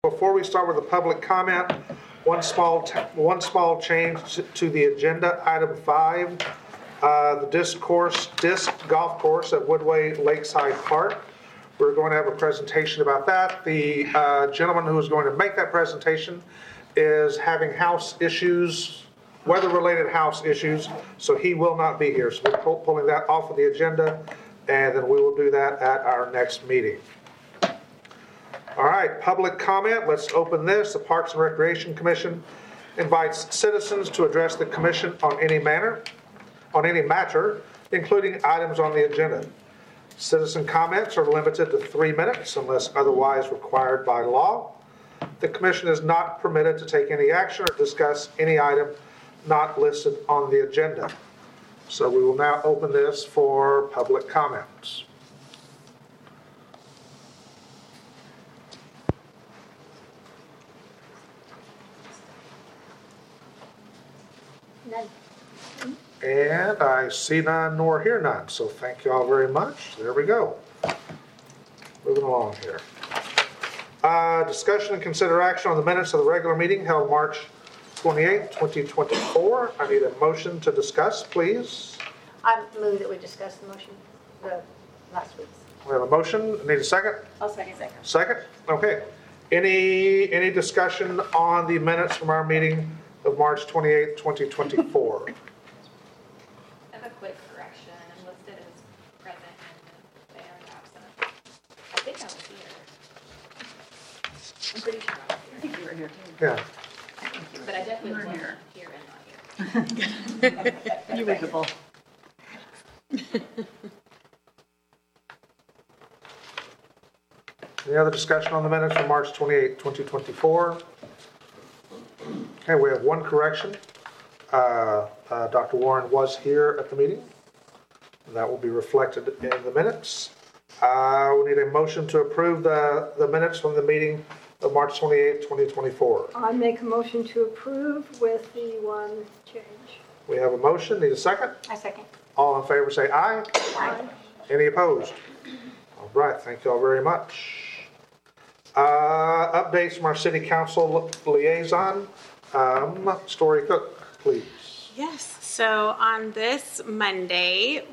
Before we start with the public comment, one small change to the agenda. Item 5, the disc golf course at Woodway Lakeside Park. We're going to have a presentation about that. The gentleman who is going to make that presentation is having house issues, weather-related house issues, so he will not be here. So we're pulling that off of the agenda, and then we will do that at our next meeting. All right, public comment. Let's open this. The Parks and Recreation Commission invites citizens to address the commission on any matter, including items on the agenda. Citizen comments are limited to 3 minutes unless otherwise required by law. The commission is not permitted to take any action or discuss any item not listed on the agenda. So we will now open this for public comments. None. And I see none nor hear none, so thank you all very much. There we go. Moving along here. Discussion and consider action on the minutes of the regular meeting held March 28, 2024. I need a motion to discuss, please. I move that we discuss the last week's. We have a motion. Need a second? I'll second. Second? Okay. Any discussion on the minutes from our meeting of March 28, 2024? I have a quick correction. I'm listed as present and they are absent. I think I was here. I'm pretty sure I was here. I think you were here too. Yeah. But I definitely wasn't here and not here. You were visible. Any other discussion on the minutes from March 28, 2024? Okay, we have one correction. Dr. Warren was here at the meeting. That will be reflected in the minutes. We need a motion to approve the minutes from the meeting of March 28, 2024. I make a motion to approve with the one change. We have a motion. Need a second? I second. All in favor say aye. Aye. Any opposed? All right, thank you all very much. Updates from our city council liaison. Story Cook, please. Yes, so on this Monday,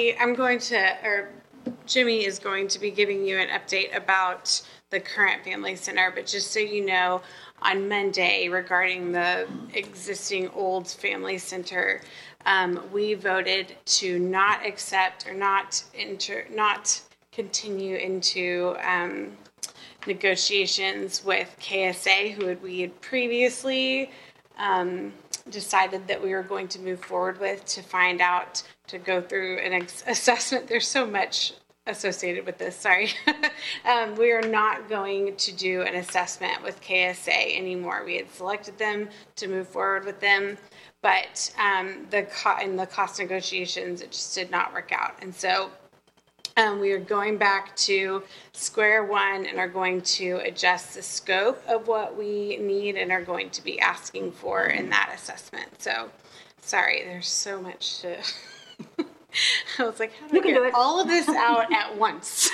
Jimmy is going to be giving you an update about the current family center, but just so you know, on Monday regarding the existing old family center, we voted to not accept or not continue into negotiations with KSA, who we had previously decided that we were going to move forward with to go through an assessment. There's so much associated with this, sorry. We are not going to do an assessment with KSA anymore. We had selected them to move forward with them, but in the cost negotiations, it just did not work out. And so we are going back to square one and are going to adjust the scope of what we need and are going to be asking for in that assessment. So, sorry, there's so much to... I was like, how do I get all of this out at once?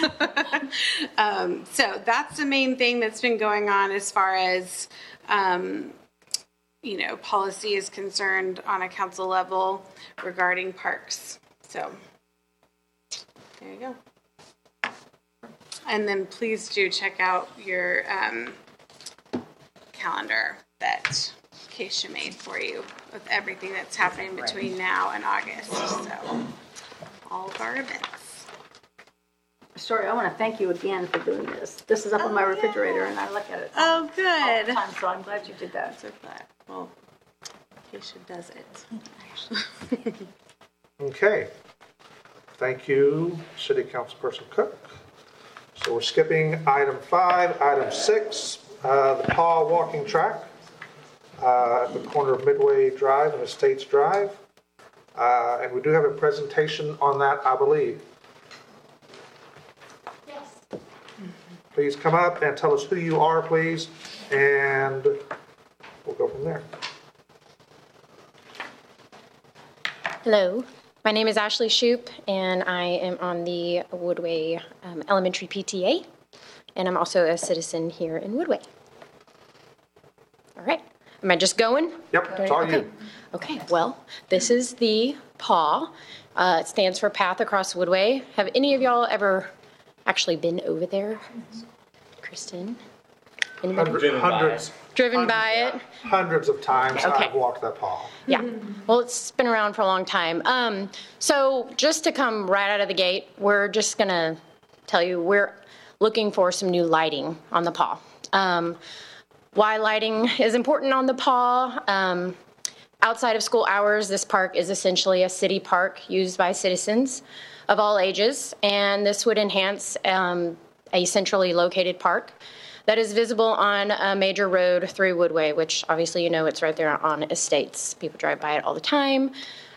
So that's the main thing that's been going on as far as, policy is concerned on a council level regarding parks. So... there you go. And then please do check out your calendar that Keisha made for you with everything that's happening between now and August. So all of our events. Story, I want to thank you again for doing this. This is up on my refrigerator and I look at it all good. the time, so I'm glad you did that. So glad. Well, Keisha does it. Okay. Thank you, City Councilperson Cook. So we're skipping item 5. Item 6, the Paw walking track at the corner of Midway Drive and Estates Drive. And we do have a presentation on that, I believe. Yes. Please come up and tell us who you are, please, and we'll go from there. Hello, my name is Ashley Shoup, and I am on the Woodway Elementary PTA, and I'm also a citizen here in Woodway. All right. Am I just going? Yep, it's all you. Okay, well, this is the PAW. It stands for Path Across Woodway. Have any of y'all ever actually been over there? Kristen? Anybody? Hundreds. Driven by it? Hundreds of times Okay. I've walked that paw. Yeah. Well, it's been around for a long time. So just to come right out of the gate, we're just going to tell you we're looking for some new lighting on the paw. Why lighting is important on the paw. Outside of school hours, this park is essentially a city park used by citizens of all ages, and this would enhance a centrally located park that is visible on a major road through Woodway, which obviously you know it's right there on estates. People drive by it all the time.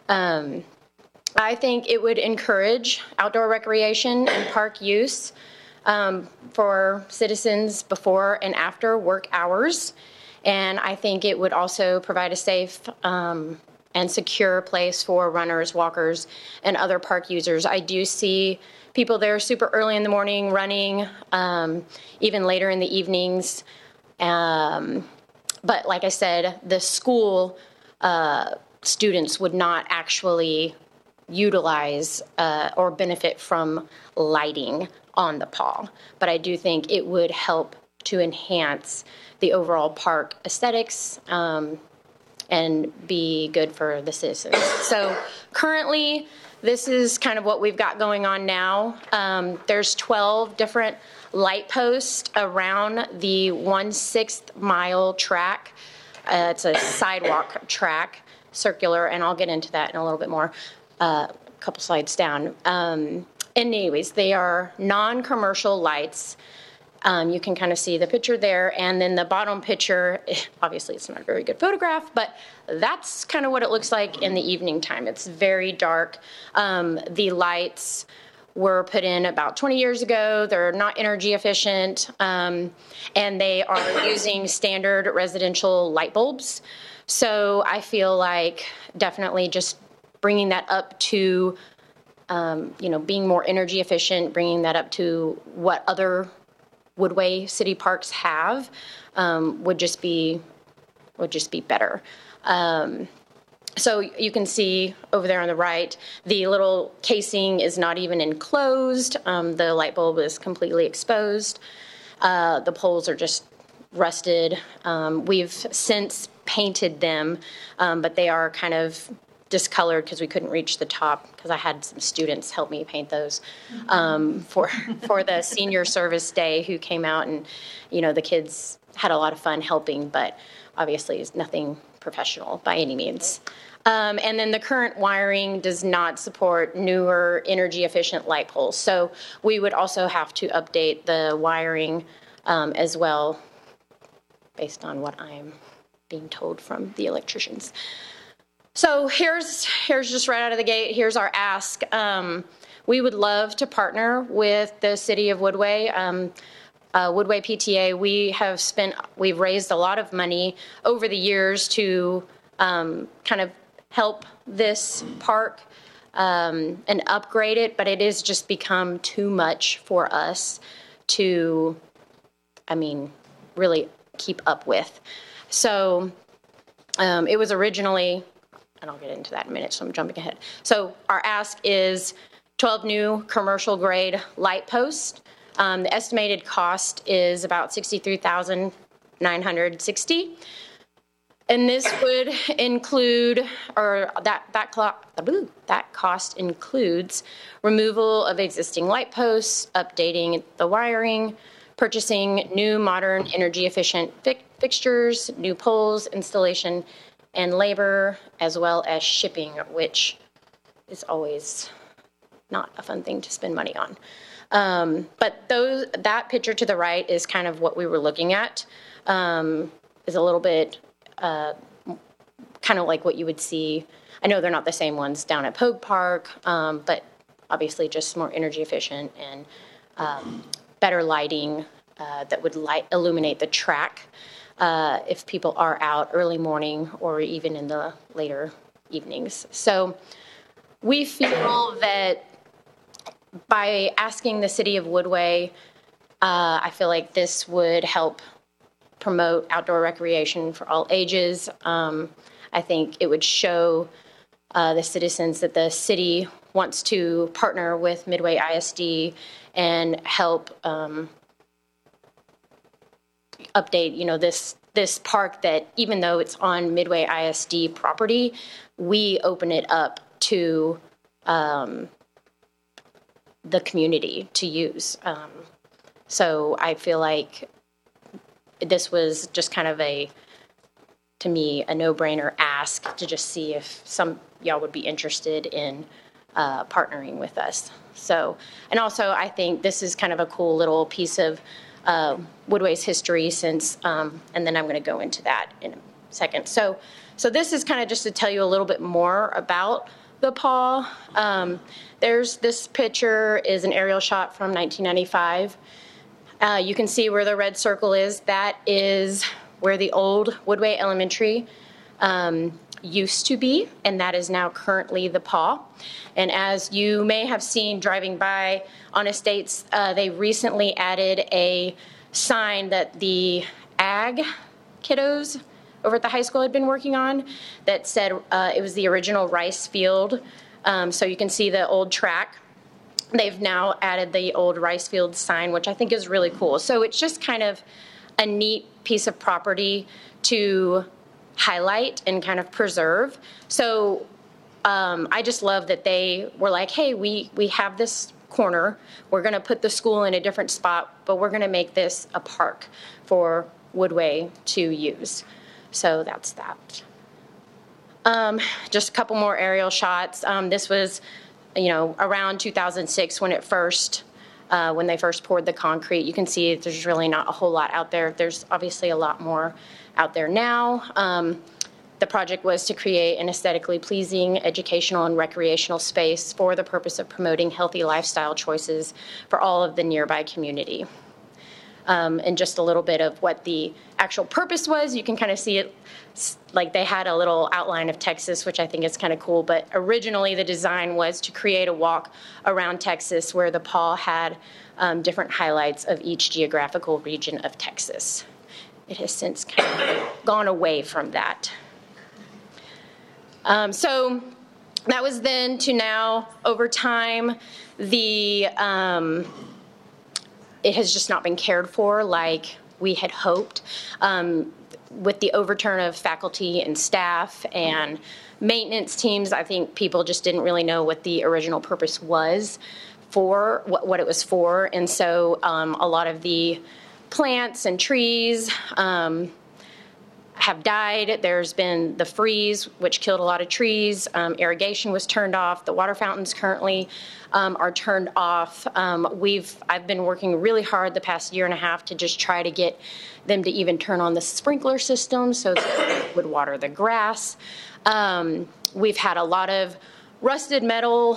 I think it would encourage outdoor recreation and park use for citizens before and after work hours. And I think it would also provide a safe and secure place for runners, walkers, and other park users. I do see people there super early in the morning running, even later in the evenings. But like I said, the school students would not actually utilize or benefit from lighting on the paw. But I do think it would help to enhance the overall park aesthetics and be good for the citizens. So currently, this is kind of what we've got going on now. There's 12 different light posts around the 1/6 mile track. It's a sidewalk track, circular, and I'll get into that in a little bit more, a couple slides down. Anyways, they are non-commercial lights. You can kind of see the picture there, and then the bottom picture, obviously it's not a very good photograph, but that's kind of what it looks like in the evening time. It's very dark. The lights were put in about 20 years ago. They're not energy efficient, and they are using standard residential light bulbs. So I feel like definitely just bringing that up to, being more energy efficient, bringing that up to what other Woodway city parks have would just be better. So you can see over there on the right, the little casing is not even enclosed. The light bulb is completely exposed. The poles are just rusted. We've since painted them, but they are kind of discolored because we couldn't reach the top, because I had some students help me paint those for the senior service day who came out, and the kids had a lot of fun helping, but obviously it's nothing professional by any means. And then the current wiring does not support newer energy efficient light poles, so we would also have to update the wiring as well, based on what I'm being told from the electricians. So here's just right out of the gate, here's our ask. We would love to partner with the city of Woodway. Woodway PTA, we've raised a lot of money over the years to kind of help this park and upgrade it, but it has just become too much for us to, really keep up with. So it was originally, and I'll get into that in a minute, so I'm jumping ahead. So our ask is 12 new commercial grade light posts. The estimated cost is about $63,960. And this would include, or that cost includes removal of existing light posts, updating the wiring, purchasing new modern energy efficient fixtures, new poles, installation, and labor, as well as shipping, which is always not a fun thing to spend money on. But that picture to the right is kind of what we were looking at, is a little bit kind of like what you would see. I know they're not the same ones down at Pogue Park, but obviously just more energy efficient and better lighting that would illuminate the track if people are out early morning or even in the later evenings. So we feel that by asking the city of Woodway, I feel like this would help promote outdoor recreation for all ages. I think it would show the citizens that the city wants to partner with Midway ISD and help update, this park that, even though it's on Midway ISD property, we open it up to the community to use. So I feel like this was just kind of to me, a no-brainer ask to just see if some y'all would be interested in partnering with us. So, and also I think this is kind of a cool little piece of Woodway's history since, and then I'm going to go into that in a second. So this is kind of just to tell you a little bit more about the paw. There's this picture is an aerial shot from 1995. You can see where the red circle is. That is where the old Woodway Elementary used to be, and that is now currently the paw. And as you may have seen driving by on Estates, they recently added a sign that the ag kiddos over at the high school had been working on that said it was the original rice field. So you can see the old track. They've now added the old rice field sign, which I think is really cool. So it's just kind of a neat piece of property to highlight and kind of preserve. So I just love that they were like, hey, we have this corner. We're going to put the school in a different spot, but we're going to make this a park for Woodway to use. So that's that. Just a couple more aerial shots. This was, around 2006 when when they first poured the concrete. You can see there's really not a whole lot out there. There's obviously a lot more out there now. The project was to create an aesthetically pleasing educational and recreational space for the purpose of promoting healthy lifestyle choices for all of the nearby community. And just a little bit of what the actual purpose was. You can kind of see it, like they had a little outline of Texas, which I think is kind of cool. But originally the design was to create a walk around Texas where the paw had different highlights of each geographical region of Texas. It has since kind of gone away from that. So that was then to now. Over time, it has just not been cared for like we had hoped. With the overturn of faculty and staff and maintenance teams, I think people just didn't really know what the original purpose was for, what it was for. And so a lot of the plants and trees have died. There's been the freeze, which killed a lot of trees. Irrigation was turned off. The water fountains currently are turned off. I've been working really hard the past year and a half to just try to get them to even turn on the sprinkler system so that it would water the grass. We've had a lot of rusted metal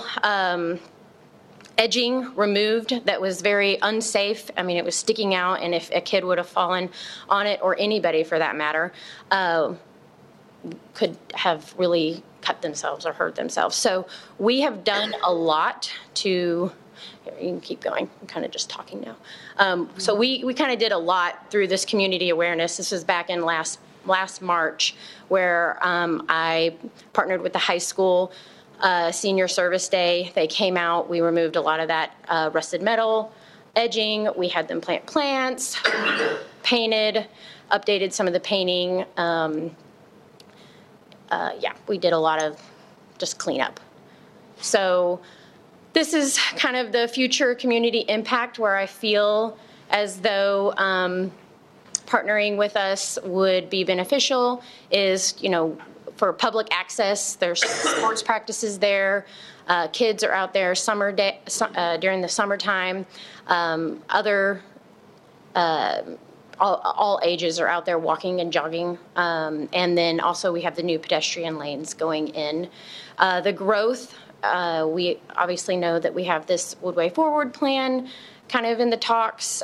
edging removed that was very unsafe. I mean, it was sticking out, and if a kid would have fallen on it, or anybody for that matter, could have really cut themselves or hurt themselves. So we have done a lot to, here, you can keep going, I'm kind of just talking now. So we kind of did a lot through this community awareness. This was back in last March, where I partnered with the high school senior service day. They came out, we removed a lot of that rusted metal edging. We had them plant plants, painted, updated some of the painting. We did a lot of just cleanup. So this is kind of the future community impact where I feel as though partnering with us would be beneficial is, for public access. There's sports practices there. Kids are out there during the summertime. All ages are out there walking and jogging. And then also we have the new pedestrian lanes going in. The growth, we obviously know that we have this Woodway Forward plan kind of in the talks.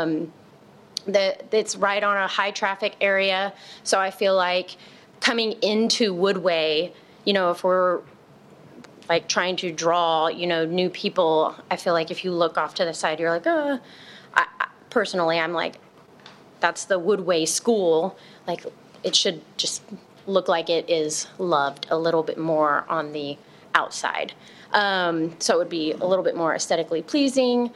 It's right on a high traffic area. So I feel like coming into Woodway, if we're like trying to draw, new people, I feel like if you look off to the side, you're like, personally, I'm like, that's the Woodway School, like, it should just look like it is loved a little bit more on the outside. So it would be a little bit more aesthetically pleasing,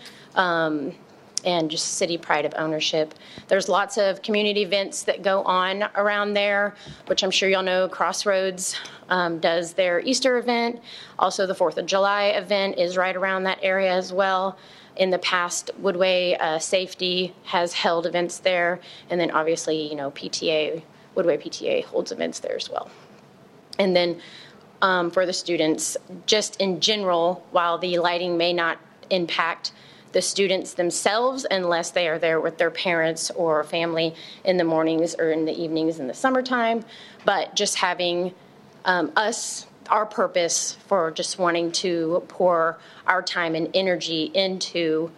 and just city pride of ownership. There's lots of community events that go on around there, which I'm sure y'all know. Crossroads does their Easter event. Also, the 4th of July event is right around that area as well. In the past, Woodway Safety has held events there. And then obviously, you know, PTA, Woodway PTA holds events there as well. And then for the students, just in general, while the lighting may not impact the students themselves unless they are there with their parents or family in the mornings or in the evenings in the summertime, but just having our purpose for just wanting to pour our time and energy into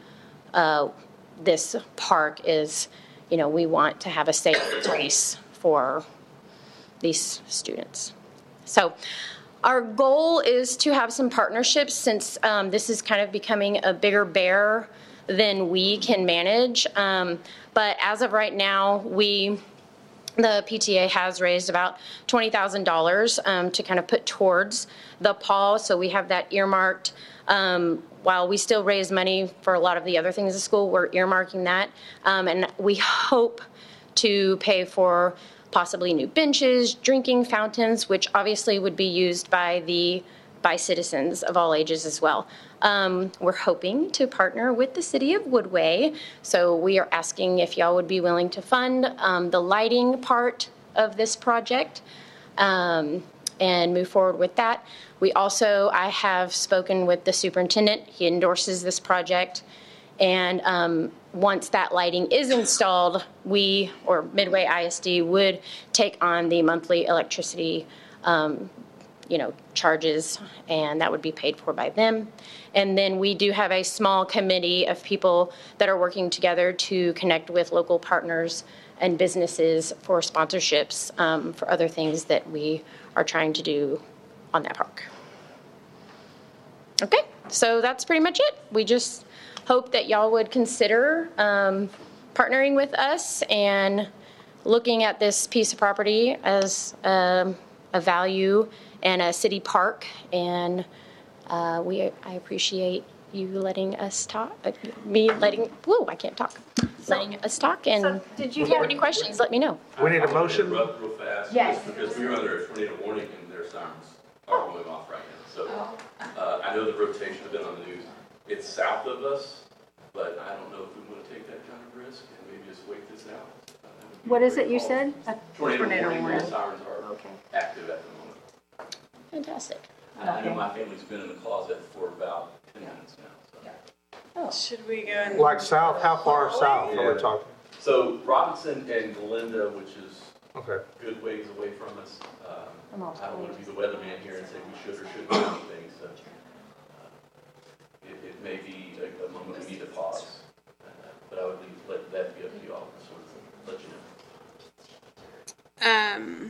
this park is, you know, we want to have a safe place for these students. So our goal is to have some partnerships since this is kind of becoming a bigger bear than we can manage. But as of right now, the PTA has raised about $20,000 to kind of put towards the PAW. So we have that earmarked. While we still raise money for a lot of the other things at school, we're earmarking that. And we hope to pay for possibly new benches, drinking fountains, which obviously would be used by citizens of all ages as well. We're hoping to partner with the city of Woodway, so we are asking if y'all would be willing to fund the lighting part of this project and move forward with that. I have spoken with the superintendent. He endorses this project. And once that lighting is installed, we, or Midway ISD, would take on the monthly electricity, charges, and that would be paid for by them. And then we do have a small committee of people that are working together to connect with local partners and businesses for sponsorships for other things that we are trying to do on that park. Okay, so that's pretty much it. We just hope that y'all would consider partnering with us and looking at this piece of property as a value and a city park. And I appreciate you letting us talk, letting us talk. And So, did you if you have have any questions, let me know. We need a motion. Interrupt real fast. Yes. Just because we were under a tornado warning and their sirens are going off right now. So I know the rotation has been on the news. It's south of us, but I don't know if we want to take that kind of risk and maybe just wait this out. What is it you said? Tornado warning, the sirens are active at the moment. Fantastic. I know my family's been in the closet for about 10 minutes now. Should we go and Like south, how far south are we talking? So Robinson and Galinda, which is Okay. good ways away from us. I don't want to be the weatherman here and say we should or shouldn't do anything. So it may be a moment we need to pause. But I would let that be up to you all to sort of let you know.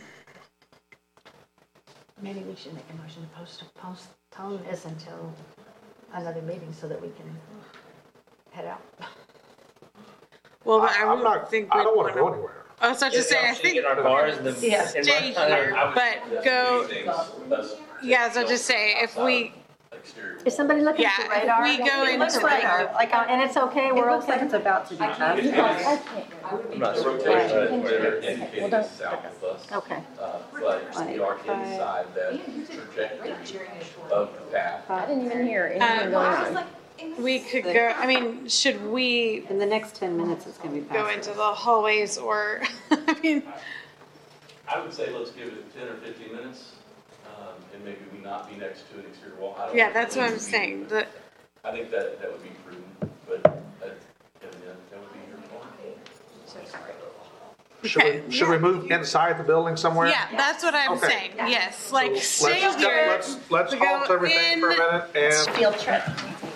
Maybe we should make a motion to postpone this until another meeting so that we can head out. Well, I I'm don't not, think I we'd don't want to go wanna- anywhere. I was about to say, I think Get our cars and then Yeah. and stay run. here, I would but suggest go. three things, us Yeah, so just say if we, exterior Is somebody looking at Yeah, the radar? if we go It into looks like, and it's okay, we're okay. it's about to be done. I'm not The sure. rotation Okay. indicating don't- south of us. Okay. But we are inside that trajectory of the path. I didn't even hear anything going on. we could go, I mean, should we In the next 10 minutes, it's going to be go into the hallways or, I mean, I would say let's give it 10 or 15 minutes, and maybe we not be next to an exterior wall. I don't yeah, know. that's what I'm saying. I think that would be prudent, but that would be your call. Should we move inside the building somewhere? Yeah, that's what I'm Okay. saying. Yes, like stay Let's, here. let's We go halt everything for a in. minute and, Field trip.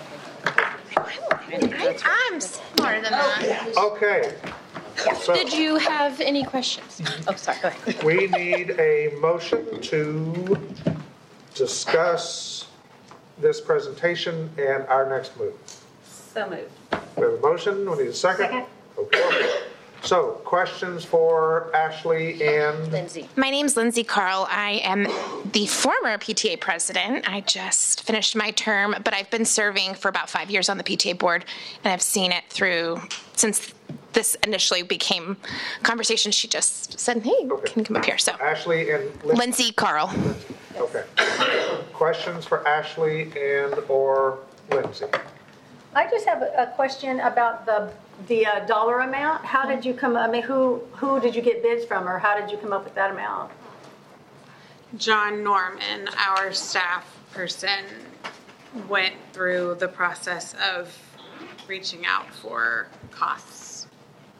I'm smarter than that. okay. So Did you have any questions? Oh, sorry, go ahead. we need a motion to discuss this presentation and our next move. So moved. We have a motion, we need a second. Second. Okay. So, questions for Ashley and Lindsay. My name's Lindsay Carl. I am the former PTA president. I just finished my term, but I've been serving for about 5 years on the PTA board, and I've seen it through since this initially became conversation. She just said, hey, can you come up here? So, Ashley and Lindsay Carl. Okay. Questions for Ashley and or Lindsay? I just have a question about the dollar amount. How did you come, I mean, who did you get bids from, or how did you come up with that amount? John Norman, our staff person, went through the process of reaching out for costs.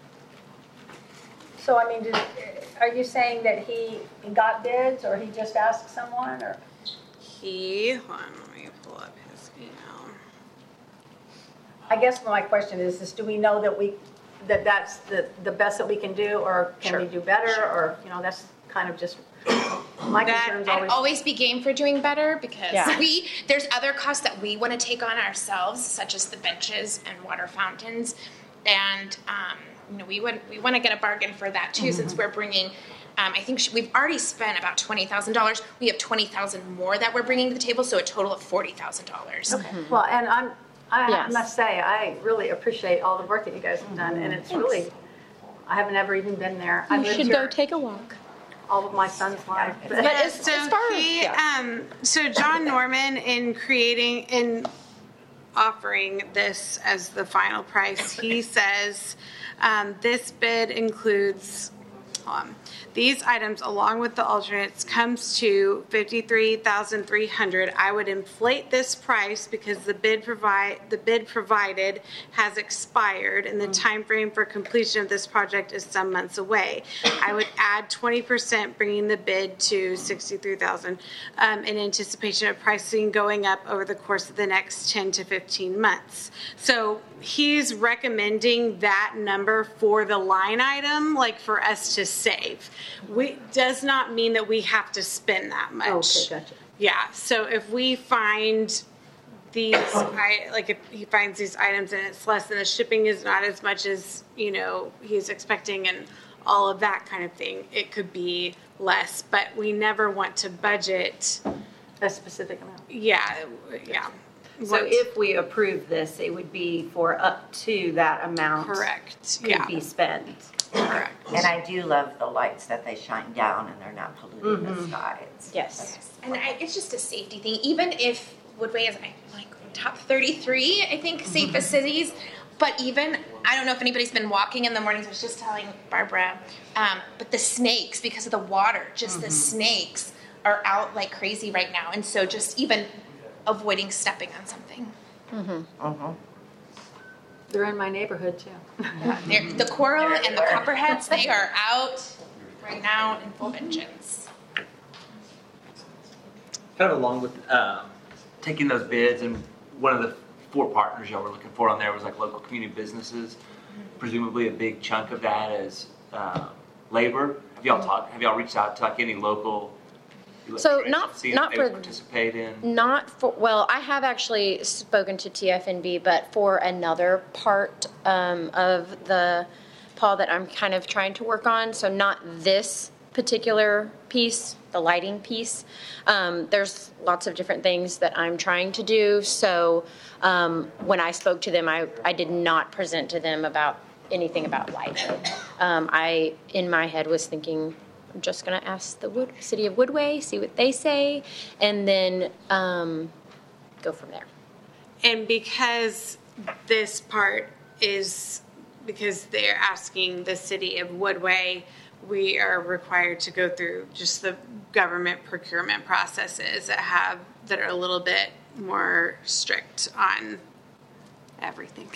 So, I mean, are you saying that he got bids, or he just asked someone, or? Hold on, let me pull up his email. I guess my question is do we know that that's the best that we can do, or can we do better, or, that's kind of just, my concern's I'd always. always be game for doing better because Yeah. there's other costs that we want to take on ourselves, such as the benches and water fountains, and we want to get a bargain for that too, since we're bringing. I think we've already spent about $20,000. We have $20,000 more that we're bringing to the table, so a total of $40,000. Okay. Well, and I Yes. must say, I really appreciate all the work that you guys have done, and it's really, I haven't ever even been there. I You lived should here go take a walk. all of my son's life. But as far So John Norman, in offering this as the final price, he says this bid includes these items along with the alternates comes to $53,300. I would inflate this price because the bid provided has expired and the time frame for completion of this project is some months away. I would add 20%, bringing the bid to $63,000 in anticipation of pricing going up over the course of the next 10 to 15 months. So he's recommending that number for the line item, like for us to save. Does not mean that we have to spend that much. Okay, gotcha. Yeah, so if we find these, if he finds these items and it's less than the shipping is not as much as, he's expecting and all of that kind of thing, it could be less, but we never want to budget. A specific amount. Yeah. So if we approve this, it would be for up to that amount. Correct. Could be spent. Correct. And I do love the lights that they shine down and they're not polluting the sky. Yes. And it's just a safety thing. Even if Woodway is like top 33, I think, safest cities. But even, I don't know if anybody's been walking in the mornings. I was just telling Barbara, but the snakes, because of the water, just the snakes are out like crazy right now. And so just even avoiding stepping on something. They're in my neighborhood too. The coral and the copperheads, they are out right now in full vengeance. Kind of along with taking those bids, and one of the 4 partners y'all were looking for on there was like local community businesses. Presumably a big chunk of that is labor. Have y'all reached out to like any local? So electricians, see if not they for- participate in. I have actually spoken to TFNB, but for another part of the Paul that I'm kind of trying to work on. So not this particular piece, the lighting piece. There's lots of different things that I'm trying to do. So when I spoke to them, I did not present to them about anything about lighting. I, in my head, was thinking, I'm just going to ask the city of Woodway, see what they say, and then go from there. And because this part is, because they're asking the city of Woodway, we are required to go through just the government procurement processes that are a little bit more strict on everything.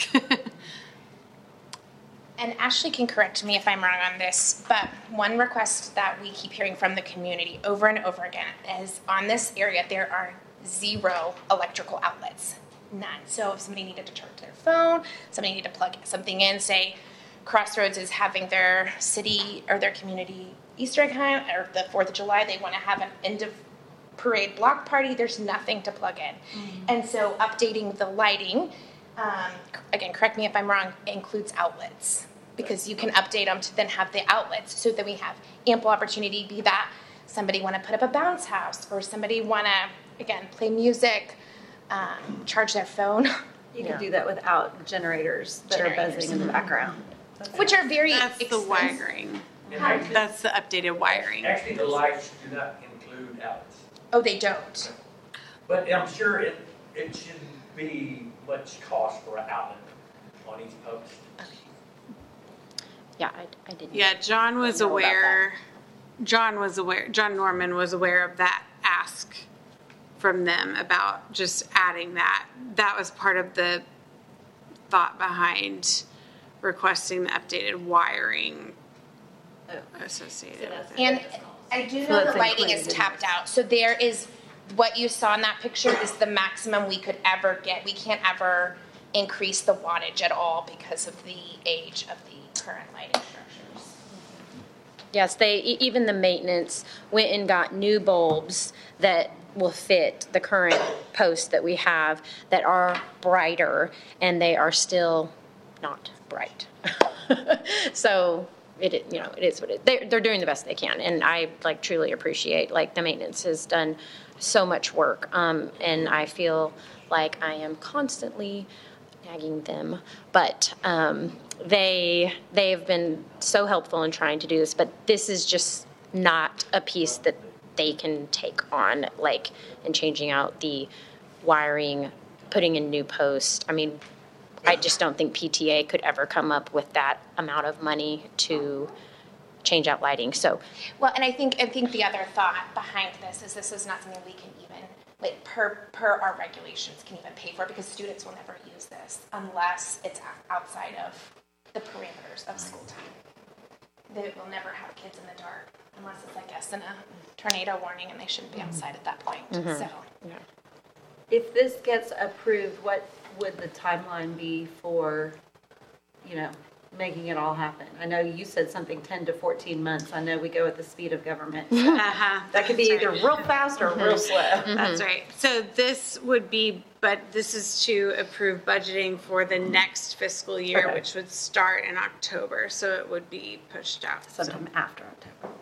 And Ashley can correct me if I'm wrong on this, but one request that we keep hearing from the community over and over again is on this area there are 0 electrical outlets. None. So if somebody needed to charge their phone, somebody needed to plug something in, say Crossroads is having their city or their community Easter egg hunt or the 4th of July, they want to have an end of parade block party, there's nothing to plug in. And so updating the lighting, again, correct me if I'm wrong, includes outlets. because you can update them to then have the outlets so that we have ample opportunity, be that somebody want to put up a bounce house or somebody want to, again, play music, charge their phone. You can do that without generators that are buzzing in the background. Which are very That's the expensive. wiring. Actually, That's the updated wiring. actually, the lights do not include outlets. Oh, they don't. But I'm sure it shouldn't be much cost for an outlet on each post. Yeah, I didn't. Yeah, John was know about aware, John Norman was aware of that ask from them about just adding that. That was part of the thought behind requesting the updated wiring associated with it. And I do know the lighting is tapped out. So there is, what you saw in that picture is the maximum we could ever get. We can't ever increase the wattage at all because of the age of the current lighting structures. Yes, even the maintenance went and got new bulbs that will fit the current posts that we have that are brighter, and they are still not bright. So it is what it is. They're doing the best they can, and I truly appreciate the maintenance has done so much work, and I feel like I am constantly nagging them, but they have been so helpful in trying to do this. But this is just not a piece that they can take on, in changing out the wiring, putting in new posts. I mean, I just don't think PTA could ever come up with that amount of money to change out lighting. So, well, and I think the other thought behind this is not something we can even, per our regulations, can even pay for, because students will never use this unless it's outside of the parameters of school time. They will never have kids in the dark unless it's, I guess, in a tornado warning, and they shouldn't be outside at that point. Mm-hmm. So, yeah. If this gets approved, what would the timeline be for, making it all happen? I know you said something 10 to 14 months. I know we go at the speed of government. So that could be either real fast or real slow. That's right. So this would be, but this is to approve budgeting for the next fiscal year, Okay. which would start in October. So it would be pushed out. Sometime after October.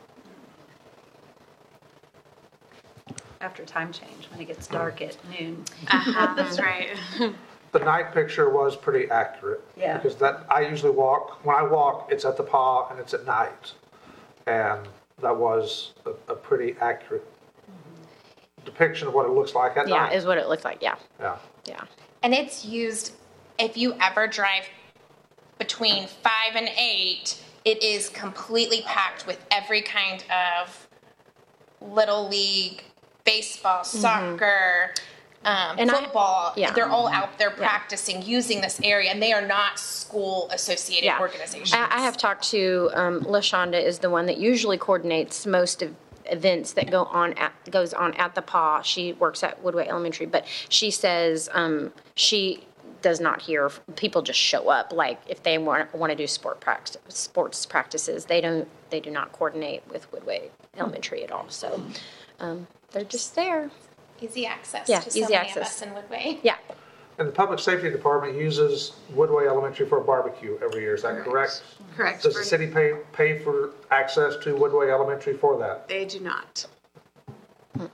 After time change, when it gets dark at noon. That's right. The night picture was pretty accurate. Yeah. Because I usually when I walk, it's at the PA and it's at night. And that was a pretty accurate depiction of what it looks like at night. Yeah, is what it looked like. Yeah. Yeah. Yeah. and it's used, if you ever drive between 5 and 8, it is completely packed with every kind of little league, baseball, soccer, And football. yeah. They're all out there practicing using this area, and they are not school-associated organizations. I have talked to LaShonda is the one that usually coordinates most of events that goes on at the PA. She works at Woodway Elementary, but she says she does not hear people just show up. Like if they want to do sports practices, they do not coordinate with Woodway Elementary at all. So they're just there. Easy access Yeah, to so easy many access. of us in Woodway. Yeah. And the Public Safety Department uses Woodway Elementary for a barbecue every year, is that correct? Correct. Does the city pay for access to Woodway Elementary for that? They do not. No,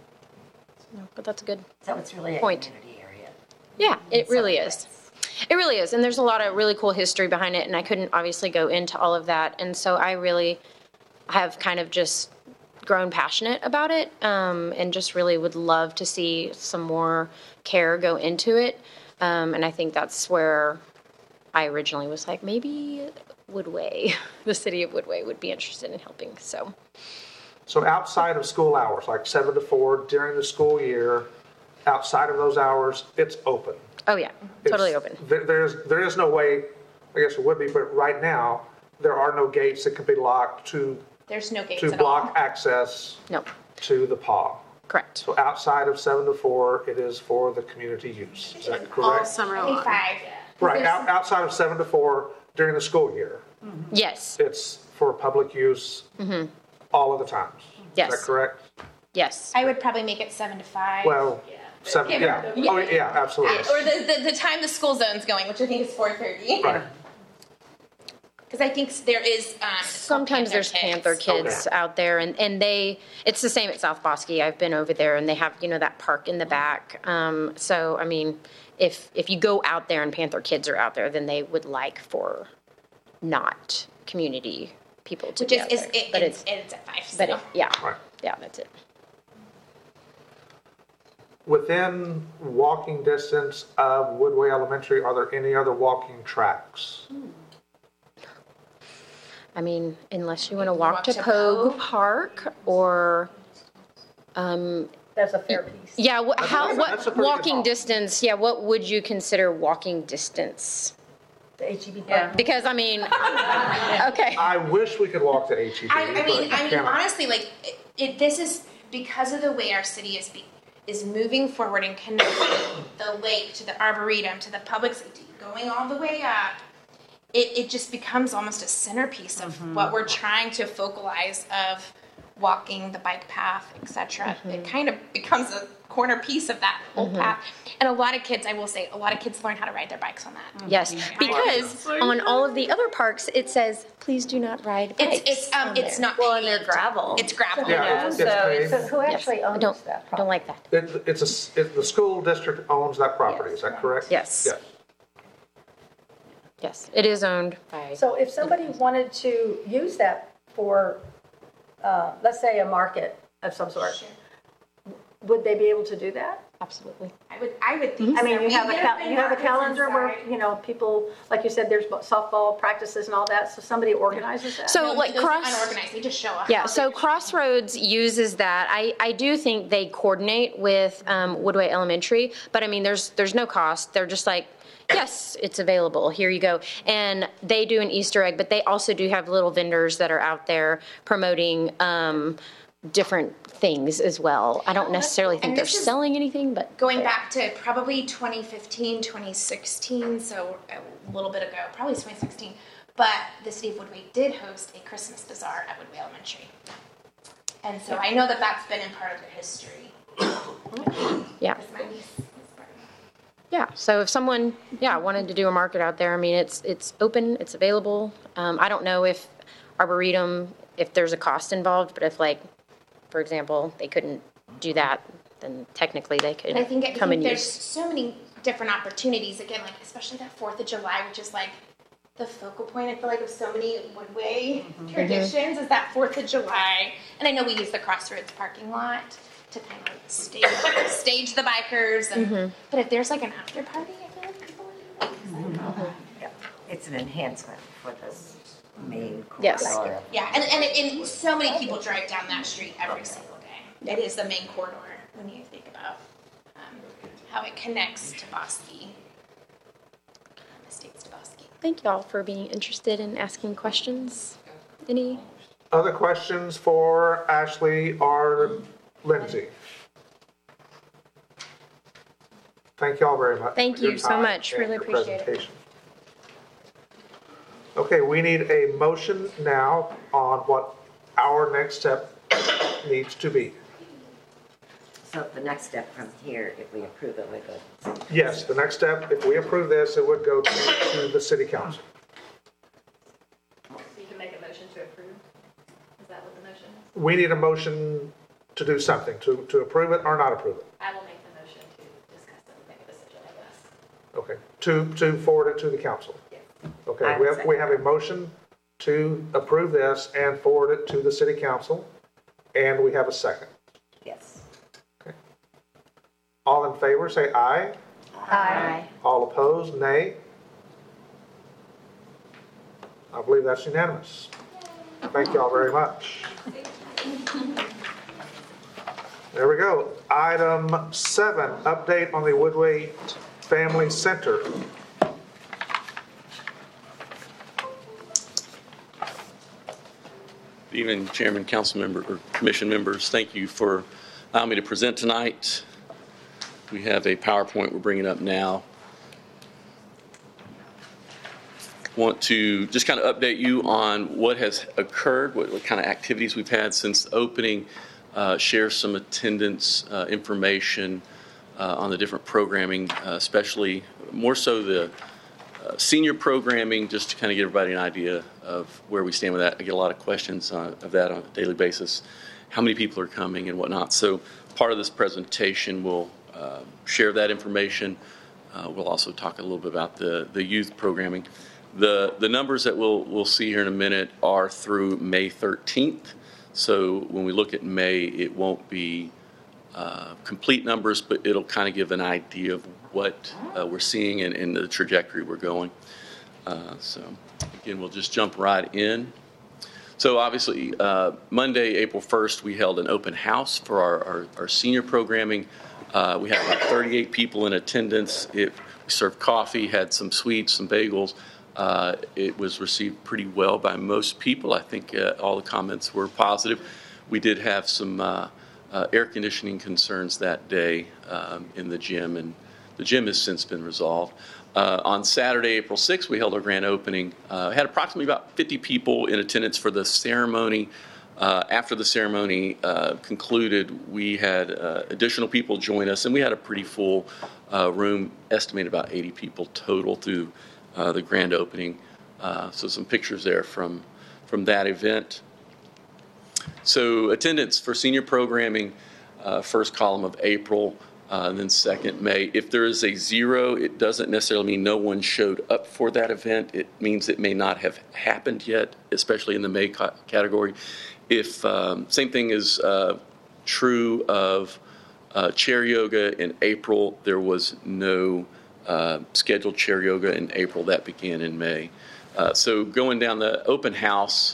but that's a good So it's really a point. community area. Yeah, it really is. It really is. And there's a lot of really cool history behind it, and I couldn't obviously go into all of that. And so I really have kind of just grown passionate about it, and just really would love to see some more care go into it. And I think that's where I originally was like, maybe Woodway, the city of Woodway would be interested in helping. So outside of school hours, like 7 to 4 during the school year, outside of those hours, it's open. oh yeah, totally open. There is no way, I guess it would be, but right now, there are no gates that can be locked to There's no gates to at all. block access Nope. to the PA. Correct. So outside of 7 to 4, it is for the community use. Is that All correct? summer Maybe long. 5. Right, outside of 7 to 4 during the school year, Yes. it's for public use all of the times. Yes. Is that correct? Yes. I would probably make it 7 to 5. Well, 7, yeah. Oh, yeah, absolutely. Or the time the school zone's going, which I think is 4:30. Right. Because I think there is. Sometimes there's Panther Kids out there, and it's the same at South Bosque. I've been over there, and they have, that park in the back. So, I mean, if you go out there and Panther Kids are out there, then they would like for not community people to be out there. But it's at 5. So. But yeah, that's it. Within walking distance of Woodway Elementary, are there any other walking tracks? I mean, unless you want to walk to Pogue Park or. That's a fair piece. Yeah, what walking good distance? Yeah, what would you consider walking distance? The HEB. Yeah. Because I mean, okay. I wish we could walk to HEB. I mean, cannot. honestly, like this is because of the way our city is moving forward and connecting the lake to the arboretum to the public safety, going all the way up. It just becomes almost a centerpiece of what we're trying to focalize of walking, the bike path, etc. It kind of becomes a corner piece of that whole path. And a lot of kids, I will say, learn how to ride their bikes on that. Yes, because on all of the other parks, it says, please do not ride bikes. It's not Well, and they're gravel. It's gravel. Yeah, it's paved. So who actually owns that I don't like that. The school district owns that property, is that correct? Yes. Yes. Yes, it is owned by. So if somebody wanted to use that for, let's say, a market of some sort, would they be able to do that? Absolutely. I would think. I mean, so. you have We a calendar where, people, like you said, there's softball practices and all that, so somebody organizes that? So No, like those are unorganized. They just show up. Yeah, so Crossroads uses that. I do think they coordinate with Woodway Elementary, but I mean, there's no cost. They're just like, yes, it's available. Here you go. And they do an Easter egg, but they also do have little vendors that are out there promoting different things as well. I don't necessarily think they're selling anything, but Going back to probably 2015, 2016, so a little bit ago, probably 2016, but the city of Woodway did host a Christmas bazaar at Woodway Elementary. And so I know that that's been in part of their history. yeah. Because my niece is part of that. Yeah, so if someone, wanted to do a market out there, I mean, it's open, it's available. I don't know if Arboretum, if there's a cost involved, but if for example, they couldn't do that, then technically they could But I think come and there's use. so many different opportunities, again, like especially that 4th of July, which is like the focal point, I feel like, of so many Woodway traditions is that 4th of July. And I know we use the Crossroads parking lot to kind of stage the bikers. And, But if there's like an after party, I feel like people would be like, It's an enhancement for this main Yes. corridor. yeah, and so many people drive down that street every single day. It is the main corridor when you think about how it connects to Bosque, Estates to Bosque. Thank y'all for being interested in asking questions. Any? Other questions for Ashley or Lindsay? Thank y'all very much. Thank for your you so time much. and Really your appreciate it. presentation. Okay, we need a motion now on what our next step needs to be. So the next step from here, if we approve it, we go. Yes, the next step, if we approve this, it would go to the city council. So you can make a motion to approve? Is that what the motion is? We need a motion to do something, to approve it or not approve it. I will make the motion to discuss it and make a decision, I guess. Okay, to forward it to the council. Yes. Okay, we have a motion to approve this and forward it to the city council, and we have a second. Yes. All in favor, say aye. Aye. All opposed, nay. I believe that's unanimous. Thank you all very much. There we go. Item 7, update on the Woodway Family Center. Good evening, Chairman, council member, or commission members. Thank you for allowing me to present tonight. We have a PowerPoint we're bringing up now. Want to just kind of update you on what has occurred, what kind of activities we've had since the opening, share some attendance information on the different programming, especially more so the Senior programming, just to kind of give everybody an idea of where we stand with that. I get a lot of questions of that on a daily basis. How many people are coming and whatnot. So part of this presentation will share that information. We'll also talk a little bit about the youth programming. The numbers that we'll see here in a minute are through May 13th. So when we look at May, it won't be complete numbers, but it'll kind of give an idea of what we're seeing and the trajectory we're going. So again, we'll just jump right in. So obviously, Monday, April 1st, we held an open house for our senior programming. We had about 38 people in attendance. We served coffee, had some sweets, some bagels. It was received pretty well by most people. I think all the comments were positive. We did have some air conditioning concerns that day in the gym, and the gym has since been resolved. On Saturday, April 6th, we held our grand opening. Had approximately about 50 people in attendance for the ceremony. After the ceremony concluded, we had additional people join us, and we had a pretty full room, estimated about 80 people total through the grand opening. So some pictures there from that event. So attendance for senior programming, first column of April, and then second May. If there is a 0, it doesn't necessarily mean no one showed up for that event. It means it may not have happened yet, especially in the May category. If same thing is true of chair yoga in April, there was no scheduled chair yoga in April. That began in May. So going down the open house,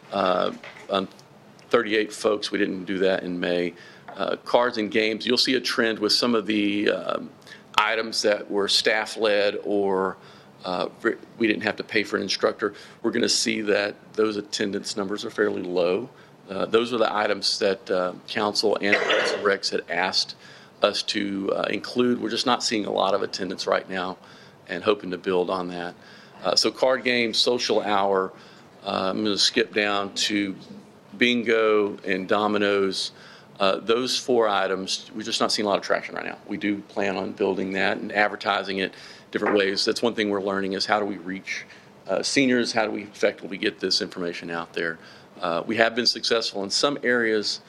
on 38 folks, we didn't do that in May. Cards and games, you'll see a trend with some of the items that were staff-led or we didn't have to pay for an instructor. We're going to see that those attendance numbers are fairly low. Those are the items that council and Rex had asked us to include. We're just not seeing a lot of attendance right now and hoping to build on that. So card games, social hour, I'm going to skip down to bingo and dominoes. Those 4 items, we're just not seeing a lot of traction right now. We do plan on building that and advertising it different ways. That's one thing we're learning is how do we reach seniors? How do we effectively get this information out there? We have been successful in some areas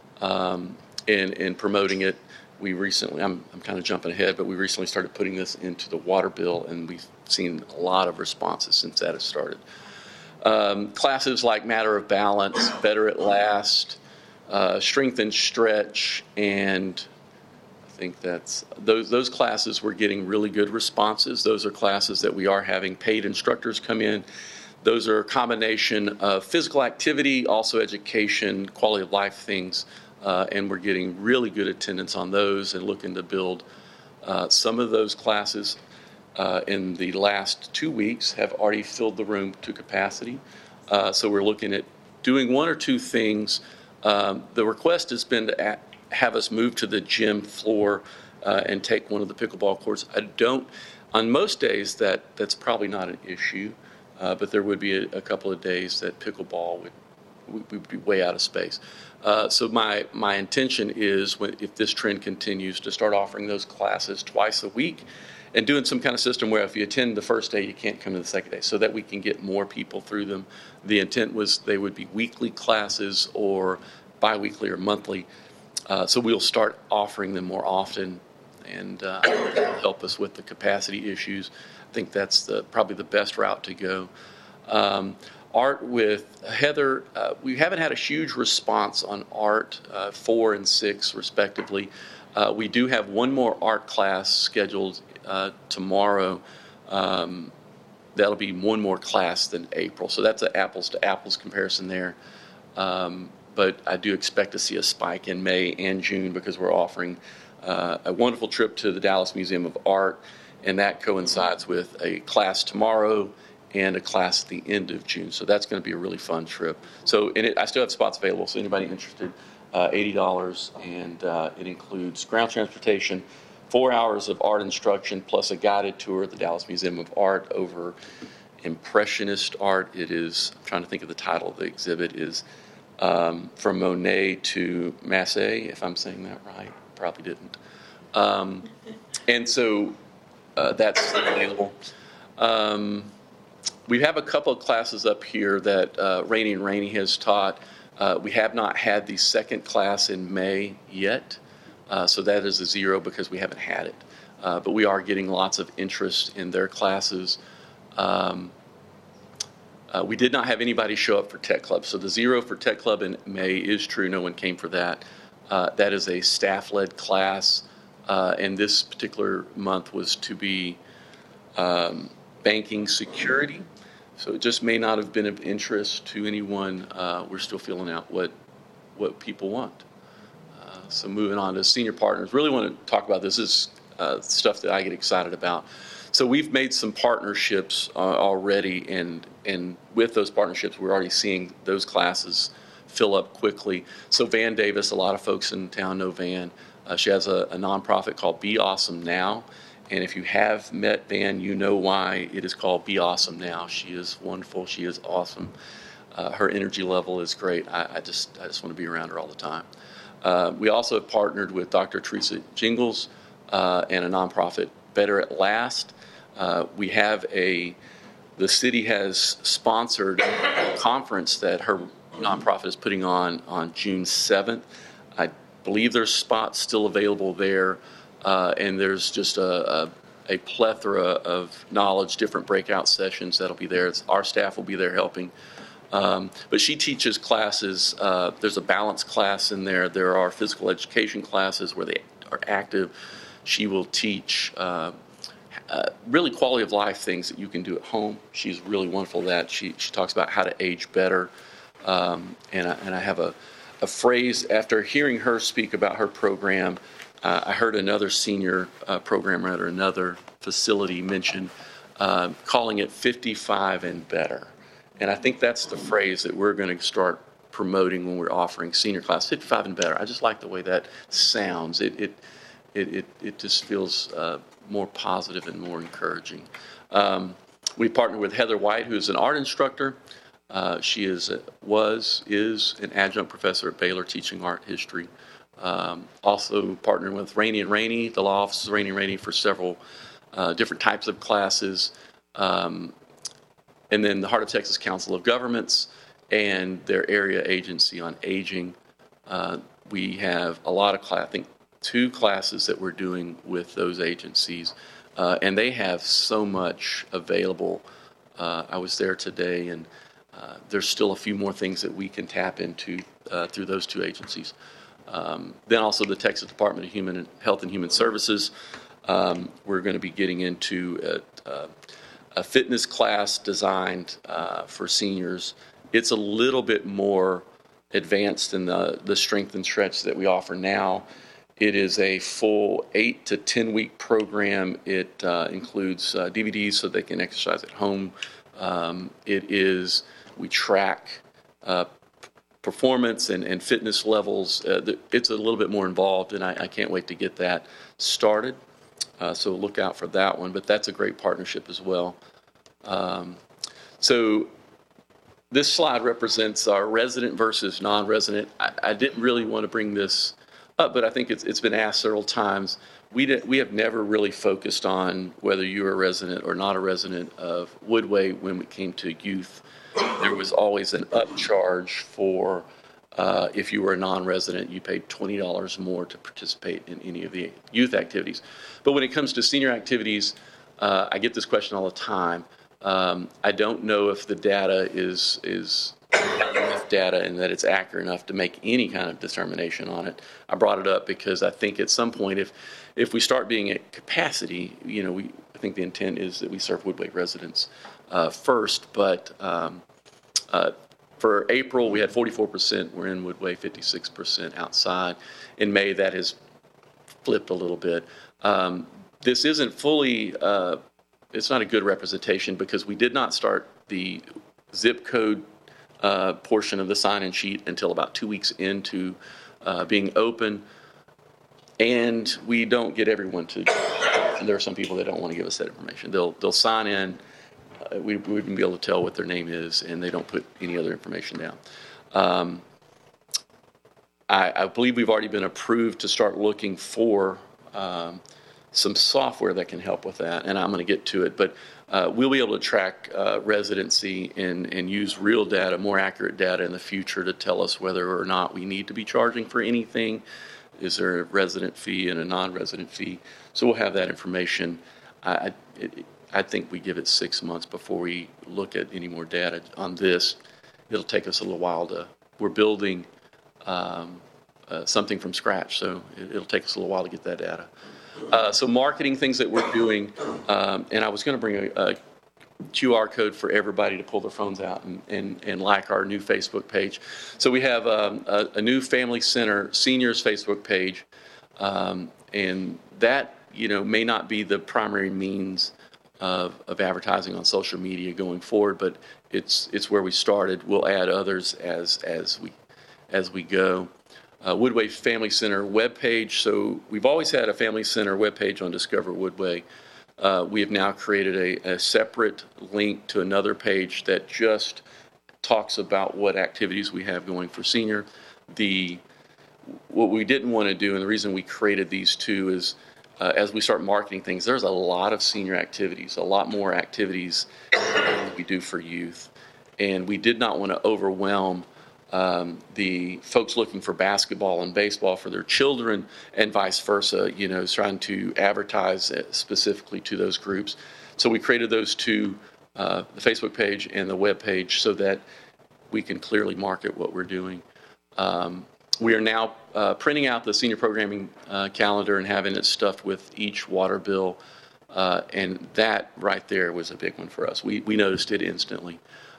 in promoting it. We recently, I'm kind of jumping ahead, but we recently started putting this into the water bill, and we've seen a lot of responses since that has started. Classes like Matter of Balance, Better at Last, Strength and Stretch, and I think that's those classes we're getting really good responses. Those are classes that we are having paid instructors come in. Those are a combination of physical activity, also education, quality of life things, and we're getting really good attendance on those and looking to build some of those classes in the last 2 weeks have already filled the room to capacity. So we're looking at doing 1 or 2 things. The request has been to have us move to the gym floor and take one of the pickleball courts. On most days that's probably not an issue, but there would be a couple of days that pickleball would be way out of space. So my intention is, if this trend continues, to start offering those classes twice a week and doing some kind of system where if you attend the first day, you can't come to the second day, so that we can get more people through them. The intent was they would be weekly classes or biweekly or monthly. So we'll start offering them more often, and that'll help us with the capacity issues. I think that's probably the best route to go. Art with Heather, we haven't had a huge response on art, 4 and 6 respectively. We do have one more art class scheduled tomorrow. That'll be one more class than April, so that's an apples to apples comparison there. But I do expect to see a spike in May and June because we're offering a wonderful trip to the Dallas Museum of Art, and that coincides with a class tomorrow and a class at the end of June. So that's going to be a really fun trip. So I still have spots available, so anybody interested, $80, and it includes ground transportation, 4 hours of art instruction, plus a guided tour at the Dallas Museum of Art over Impressionist art. It is, I'm trying to think of the title of the exhibit, is From Monet to Massey, if I'm saying that right. Probably didn't. And so that's available. We have a couple of classes up here that Rainey and Rainey has taught. We have not had the second class in May yet, so that is a 0 because we haven't had it. But we are getting lots of interest in their classes. We did not have anybody show up for Tech Club, so the 0 for Tech Club in May is true. No one came for that. That is a staff-led class, and this particular month was to be banking security. So it just may not have been of interest to anyone. We're still filling out what people want. So moving on to senior partners. Really want to talk about this. This is stuff that I get excited about. So we've made some partnerships already, and with those partnerships, we're already seeing those classes fill up quickly. So Van Davis, a lot of folks in town know Van. She has a nonprofit called Be Awesome Now. And if you have met Van, you know why it is called Be Awesome Now. She is wonderful. She is awesome. Her energy level is great. I just want to be around her all the time. We also have partnered with Dr. Teresa Jingles and a nonprofit, Better at Last. We have the city has sponsored a conference that her nonprofit is putting on June 7th. I believe there's spots still available there. And there's just a plethora of knowledge, different breakout sessions that'll be there. Our staff will be there helping. But she teaches classes. There's a balance class in there. There are physical education classes where they are active. She will teach really quality of life things that you can do at home. She's really wonderful at that. She talks about how to age better. And I have a phrase after hearing her speak about her program. I heard another senior programmer at another facility mention calling it 55 and better. And I think that's the phrase that we're going to start promoting when we're offering senior class, 55 and better. I just like the way that sounds. It just feels more positive and more encouraging. We partnered with Heather White, who's an art instructor. She is an adjunct professor at Baylor teaching art history. Also partnering with Rainey and Rainey, the law offices of Rainey and Rainey for several different types of classes. And then the Heart of Texas Council of Governments and their area agency on aging. We have a lot of I think 2 classes that we're doing with those agencies. And they have so much available. I was there today, and there's still a few more things that we can tap into through those 2 agencies. Then also the Texas Department of Health and Human Services. We're going to be getting into a fitness class designed for seniors. It's a little bit more advanced than the strength and stretch that we offer now. It is a full 8 to 10 week program. It includes DVDs so they can exercise at home. We track performance and fitness levels. It's a little bit more involved, and I can't wait to get that started. So look out for that one, but that's a great partnership as well. So this slide represents our resident versus non-resident. I didn't really want to bring this up, but I think it's been asked several times. We have never really focused on whether you're a resident or not a resident of Woodway when it came to youth. There was always an upcharge for if you were a non-resident, you paid $20 more to participate in any of the youth activities. But when it comes to senior activities, I get this question all the time. I don't know if the data is enough data and that it's accurate enough to make any kind of determination on it. I brought it up because I think at some point, if we start being at capacity, I think the intent is that we serve Woodway residents first. But for April, we had 44% were in Woodway, 56% outside. In May, that has flipped a little bit. This isn't fully, it's not a good representation because we did not start the zip code portion of the sign-in sheet until about 2 weeks into being open. And we don't get everyone to, and there are some people that don't want to give us that information. They'll sign in. We wouldn't be able to tell what their name is, and they don't put any other information down. I believe we've already been approved to start looking for some software that can help with that, and I'm going to get to it. But we'll be able to track residency and use real data, more accurate data in the future to tell us whether or not we need to be charging for anything. Is there a resident fee and a non-resident fee? So we'll have that information. I think we give it 6 months before we look at any more data on this. It'll take us a little while we're building something from scratch, so it'll take us a little while to get that data. So marketing things that we're doing, and I was going to bring a QR code for everybody to pull their phones out and like our new Facebook page. So we have a new Family Center Seniors Facebook page, and that may not be the primary means of advertising on social media going forward, but it's where we started. We'll add others as we go. Woodway Family Center webpage. So we've always had a Family Center webpage on Discover Woodway. We have now created a separate link to another page that just talks about what activities we have going for senior. What we didn't want to do, and the reason we created these two is as we start marketing things, there's a lot of senior activities, a lot more activities than we do for youth. And we did not want to overwhelm the folks looking for basketball and baseball for their children and vice versa, trying to advertise specifically to those groups. So we created those two, the Facebook page and the web page, so that we can clearly market what we're doing. We are now printing out the senior programming calendar and having it stuffed with each water bill, and that right there was a big one for us. We noticed it instantly.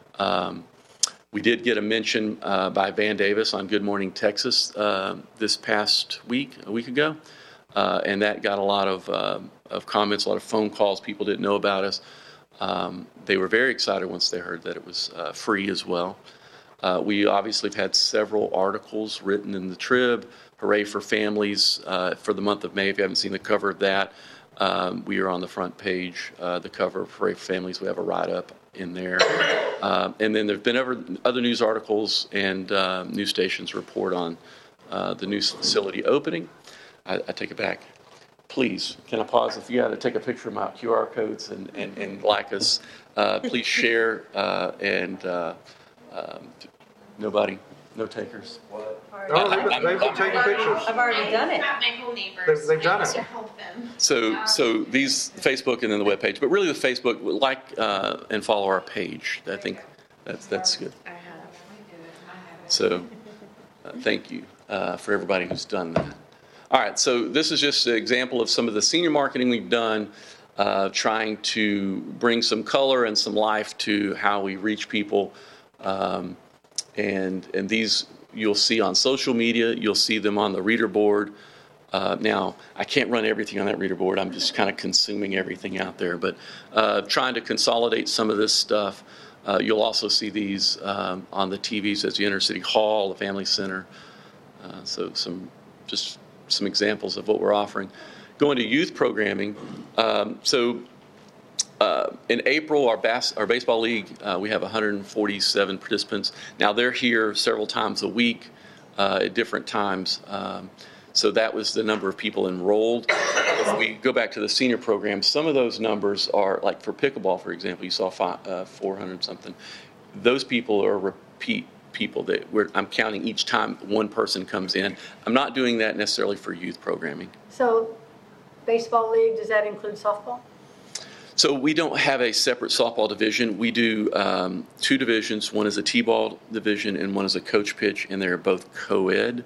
We did get a mention by Van Davis on Good Morning Texas this past a week ago, and that got a lot of comments, a lot of phone calls. People didn't know about us. They were very excited once they heard that it was free as well. We obviously have had several articles written in the Trib. Hooray for Families for the month of May. If you haven't seen the cover of that, we are on the front page, the cover of Hooray for Families. We have a write-up in there. And then there have been other news articles and news stations report on the new facility opening. I take it back. Please, can I pause? If you got to take a picture of my QR codes and like us, please share and nobody, no takers. No, they've been taking pictures. I've already done it. My whole neighbors. They've done it. To help them. So these Facebook and then the web page, but really the Facebook, like and follow our page. I think that's good. So thank you for everybody who's done that. All right, so this is just an example of some of the senior marketing we've done, trying to bring some color and some life to how we reach people. And these you'll see on social media, you'll see them on the reader board. Now, I can't run everything on that reader board. I'm just kind of consuming everything out there. But trying to consolidate some of this stuff. You'll also see these on the TVs as you enter City Hall, the Family Center. So some examples of what we're offering. Going to youth programming. In April, our baseball league, we have 147 participants. Now, they're here several times a week at different times. So that was the number of people enrolled. If we go back to the senior program, some of those numbers are, like for pickleball, for example, you saw 400 something. Those people are repeat people that I'm counting each time one person comes in. I'm not doing that necessarily for youth programming. So baseball league, does that include softball? So we don't have a separate softball division. We do two divisions. One is a T-ball division and one is a coach pitch, and they're both co-ed.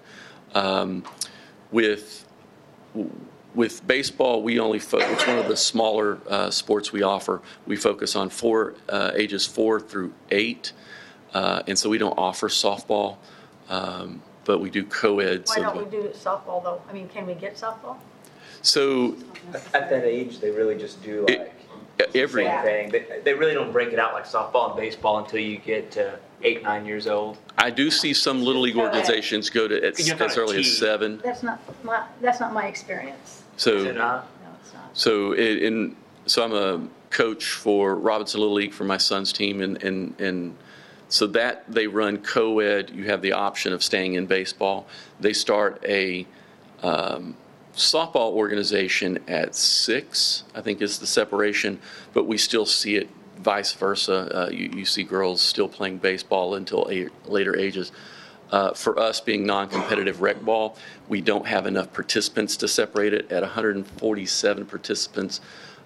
With baseball, we only it's one of the smaller sports we offer. We focus on ages 4 through 8, and so we don't offer softball, but we do co-ed. Why don't we do softball, though? I mean, can we get softball? So at that age, they really just do everything. They really don't break it out like softball and baseball until you get to 8, 9 years old. I do see some little league organizations go to as early as 7. That's not my experience. So is it not? No, it's not. So I'm a coach for Robinson Little League for my son's team, and so that they run co-ed. You have the option of staying in baseball. They start a softball organization at 6, I think, is the separation, but we still see it vice versa. You see girls still playing baseball until later ages. For us, being non-competitive rec ball, we don't have enough participants to separate it. At 147 participants,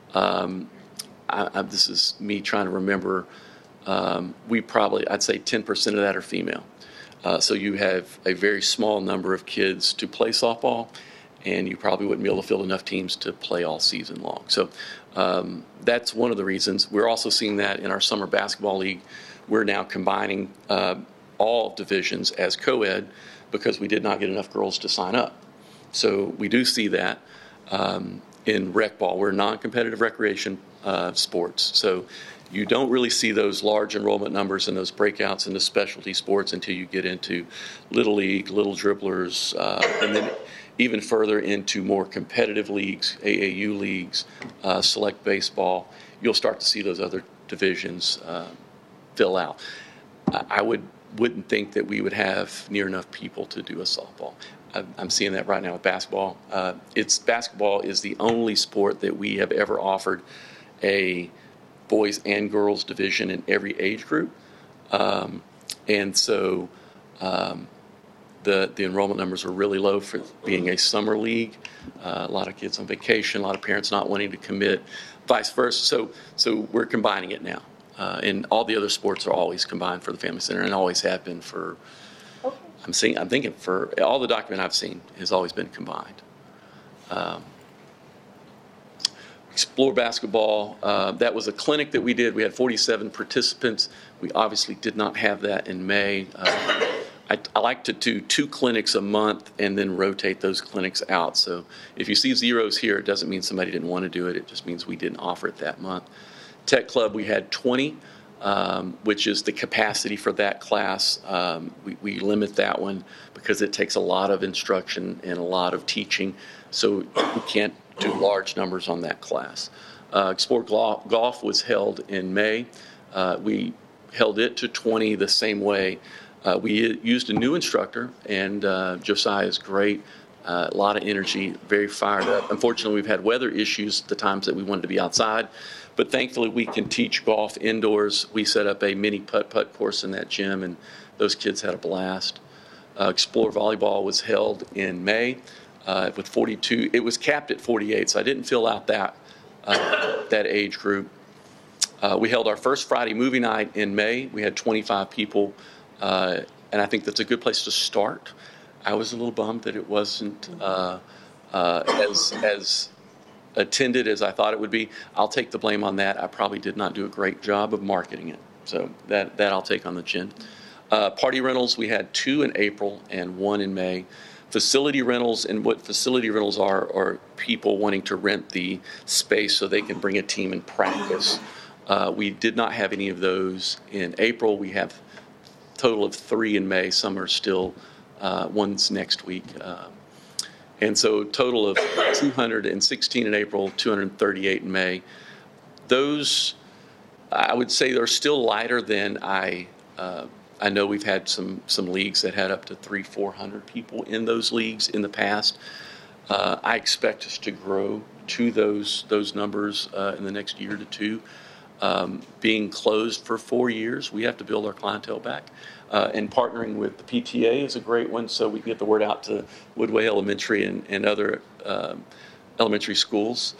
this is me trying to remember, I'd say 10% of that are female. So you have a very small number of kids to play softball, and you probably wouldn't be able to field enough teams to play all season long. So that's one of the reasons. We're also seeing that in our summer basketball league. We're now combining all divisions as co-ed because we did not get enough girls to sign up. So we do see that in rec ball. We're non-competitive recreation sports. So you don't really see those large enrollment numbers and those breakouts into specialty sports until you get into Little League, Little Dribblers, and then even further into more competitive leagues, AAU leagues, select baseball. You'll start to see those other divisions fill out. I wouldn't think that we would have near enough people to do a softball. I'm seeing that right now with basketball. Basketball is the only sport that we have ever offered a boys and girls division in every age group. And so the enrollment numbers are really low for being a summer league. A lot of kids on vacation, a lot of parents not wanting to commit, vice versa. So we're combining it now. And all the other sports are always combined for the Family Center and always have been for, I'm thinking for all the document I've seen has always been combined. Explore Basketball, that was a clinic that we did. We had 47 participants. We obviously did not have that in May. I like to do 2 clinics a month and then rotate those clinics out. So if you see zeros here, it doesn't mean somebody didn't want to do it. It just means we didn't offer it that month. Tech Club, we had 20, which is the capacity for that class. We limit that one because it takes a lot of instruction and a lot of teaching, so we can't do large numbers on that class. Explore Golf was held in May. We held it to 20 the same way. We used a new instructor, and Josiah is great. A lot of energy, very fired up. Unfortunately, we've had weather issues the times that we wanted to be outside, but thankfully we can teach golf indoors. We set up a mini putt-putt course in that gym, and those kids had a blast. Explore Volleyball was held in May with 42. It was capped at 48, so I didn't fill out that age group. We held our first Friday movie night in May. We had 25 people, and I think that's a good place to start. I was a little bummed that it wasn't as attended as I thought it would be. I'll take the blame on that. I probably did not do a great job of marketing it, so that I'll take on the chin. Party rentals, we had 2 in April and 1 in May. Facility rentals, and what facility rentals are people wanting to rent the space so they can bring a team and practice. We did not have any of those in April. We have a total of 3 in May. Some are still, one's next week. And so total of 216 in April, 238 in May. Those, I would say, they're still lighter than I know we've had some leagues that had up to 300-400 people in those leagues in the past. I expect us to grow to those numbers in the next year to 2. Being closed for 4 years, we have to build our clientele back. And partnering with the PTA is a great one, so we can get the word out to Woodway Elementary and other elementary schools.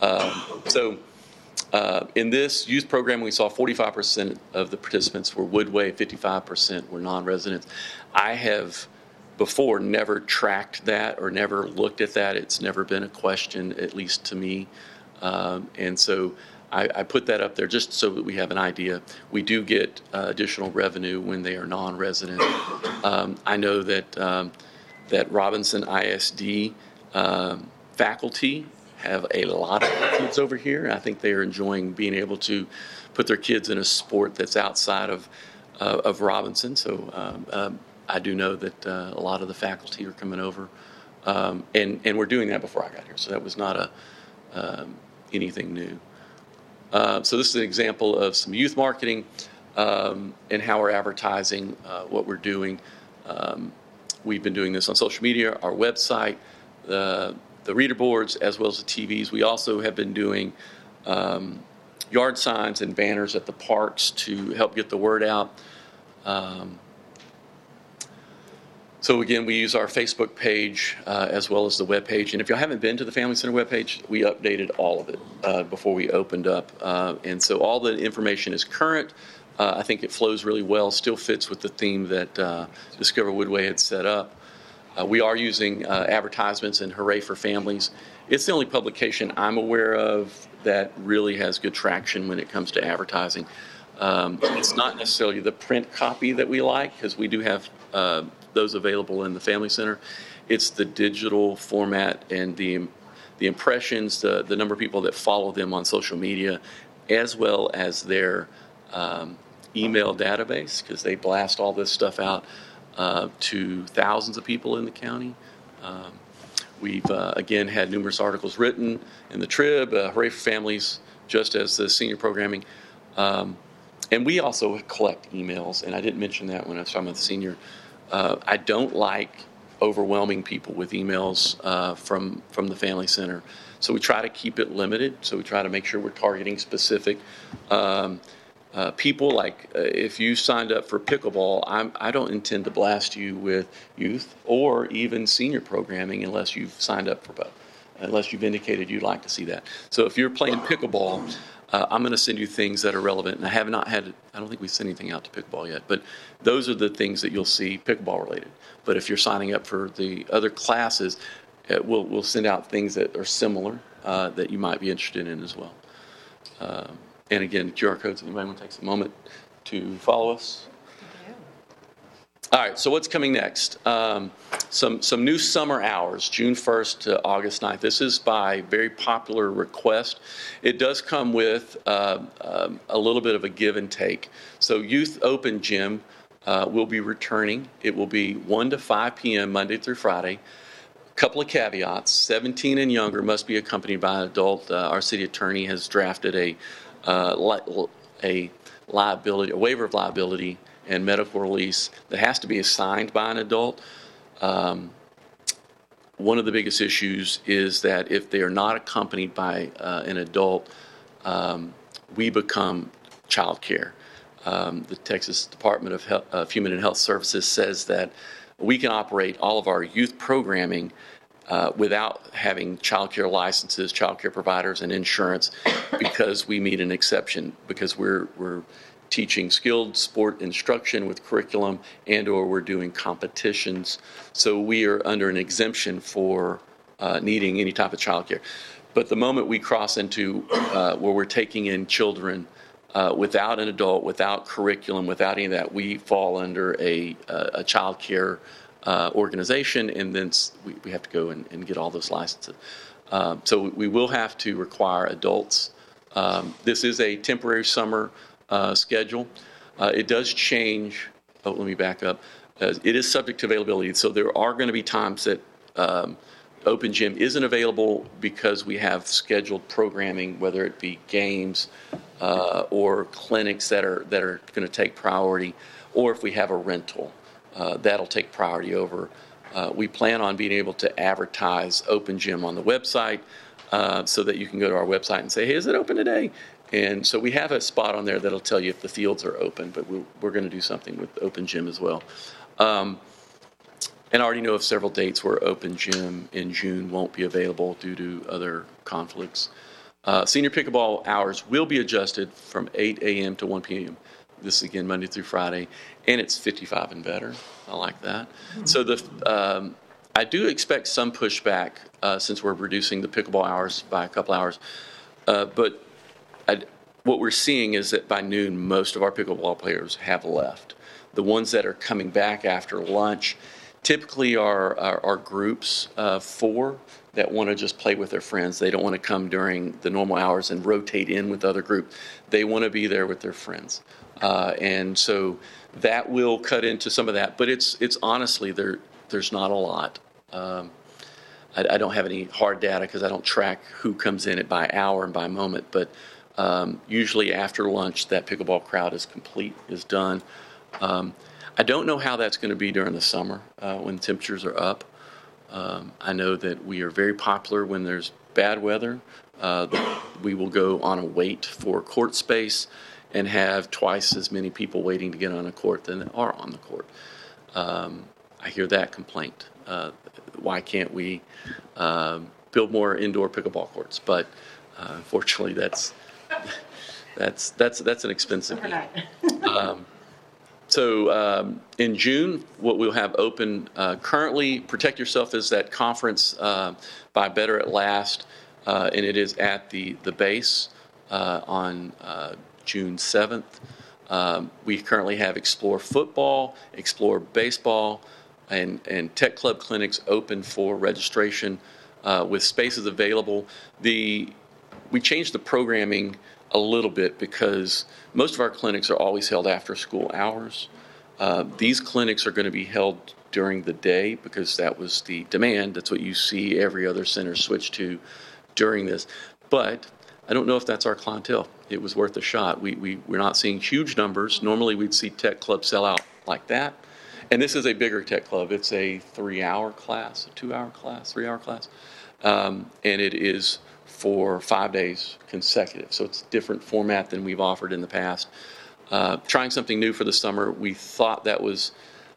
In this youth program, we saw 45% of the participants were Woodway, 55% were non-residents. I have before never tracked that or never looked at that. It's never been a question, at least to me. And so I put that up there just so that we have an idea. We do get additional revenue when they are non-resident. I know that Robinson ISD faculty have a lot of kids over here. I think they are enjoying being able to put their kids in a sport that's outside of Robinson. So I do know that a lot of the faculty are coming over, and we're doing that before I got here. So that was not anything new. So this is an example of some youth marketing and how we're advertising what we're doing. We've been doing this on social media, our website. reader boards as well as the TVs. We also have been doing yard signs and banners at the parks to help get the word out. So again, we use our Facebook page as well as the web page. And if you haven't been to the Family Center web page, we updated all of it before we opened up. And so all the information is current. I think it flows really well, still fits with the theme that Discover Woodway had set up. We are using advertisements in Hooray for Families. It's the only publication I'm aware of that really has good traction when it comes to advertising. It's not necessarily the print copy that we like, because we do have those available in the Family Center. It's the digital format and the impressions, the number of people that follow them on social media, as well as their email database, because they blast all this stuff out to thousands of people in the county. We've, again, had numerous articles written in the Trib, Hooray for Families, just as the senior programming. And we also collect emails, and I didn't mention that when I was talking about the senior. I don't like overwhelming people with emails from the Family Center. So we try to keep it limited. So we try to make sure we're targeting specific people. Like if you signed up for pickleball, I don't intend to blast you with youth or even senior programming unless you've signed up for both, unless you've indicated you'd like to see that. So if you're playing pickleball, I'm going to send you things that are relevant. And I don't think we've sent anything out to pickleball yet, but those are the things that you'll see pickleball related. But if you're signing up for the other classes, we'll send out things that are similar that you might be interested in as well. And again, QR codes, anybody want to take a moment to follow us? All right, so what's coming next? Some new summer hours, June 1st to August 9th. This is by very popular request. It does come with a little bit of a give and take. So Youth Open Gym will be returning. It will be 1 to 5 p.m. Monday through Friday. Couple of caveats: 17 and younger must be accompanied by an adult. Our city attorney has drafted a waiver of liability and medical release that has to be assigned by an adult. One of the biggest issues is that if they are not accompanied by an adult, we become child care. The Texas Department of Human and Health Services says that we can operate all of our youth programming without having child care licenses, child care providers, and insurance, because we meet an exception, because we're teaching skilled sport instruction with curriculum, and or we're doing competitions. So we are under an exemption for needing any type of child care. But the moment we cross into where we're taking in children without an adult, without curriculum, without any of that, we fall under a child care organization, and then we have to go and get all those licenses. So we will have to require adults. This is a temporary summer schedule. It does change. Oh, let me back up. It is subject to availability. So there are going to be times that Open Gym isn't available because we have scheduled programming, whether it be games or clinics that are going to take priority, or if we have a rental, that'll take priority over. We plan on being able to advertise Open Gym on the website so that you can go to our website and say, hey, is it open today? And so we have a spot on there that'll tell you if the fields are open, but we're going to do something with Open Gym as well. And I already know of several dates where Open Gym in June won't be available due to other conflicts. Senior pickleball hours will be adjusted from 8 a.m. to 1 p.m. This is, again, Monday through Friday, and it's 55 and better. I like that. So I do expect some pushback since we're reducing the pickleball hours by a couple hours. But what we're seeing is that by noon, most of our pickleball players have left. The ones that are coming back after lunch typically are groups of 4 that want to just play with their friends. They don't want to come during the normal hours and rotate in with other groups. They want to be there with their friends. And so that will cut into some of that. But it's honestly, there's not a lot. I don't have any hard data because I don't track who comes in by hour and by moment. But usually after lunch, that pickleball crowd is done. I don't know how that's going to be during the summer when temperatures are up. I know that we are very popular when there's bad weather. We will go on a wait for court space and have twice as many people waiting to get on a court than are on the court. I hear that complaint. Why can't we build more indoor pickleball courts? But unfortunately, that's an expensive thing. So in June, what we'll have open currently, Protect Yourself is that conference by Better at Last, and it is at the base on June 7th. We currently have Explore Football, Explore Baseball, and Tech Club clinics open for registration with spaces available. We changed the programming a little bit because most of our clinics are always held after school hours. These clinics are going to be held during the day because that was the demand. That's what you see every other center switch to during this. But I don't know if that's our clientele. It was worth a shot. We're not seeing huge numbers. Normally we'd see Tech Club sell out like that. And this is a bigger Tech Club. It's a 3-hour class, a 2-hour class, 3-hour class. And it is for 5 days consecutive. So it's a different format than we've offered in the past. Trying something new for the summer. We thought that was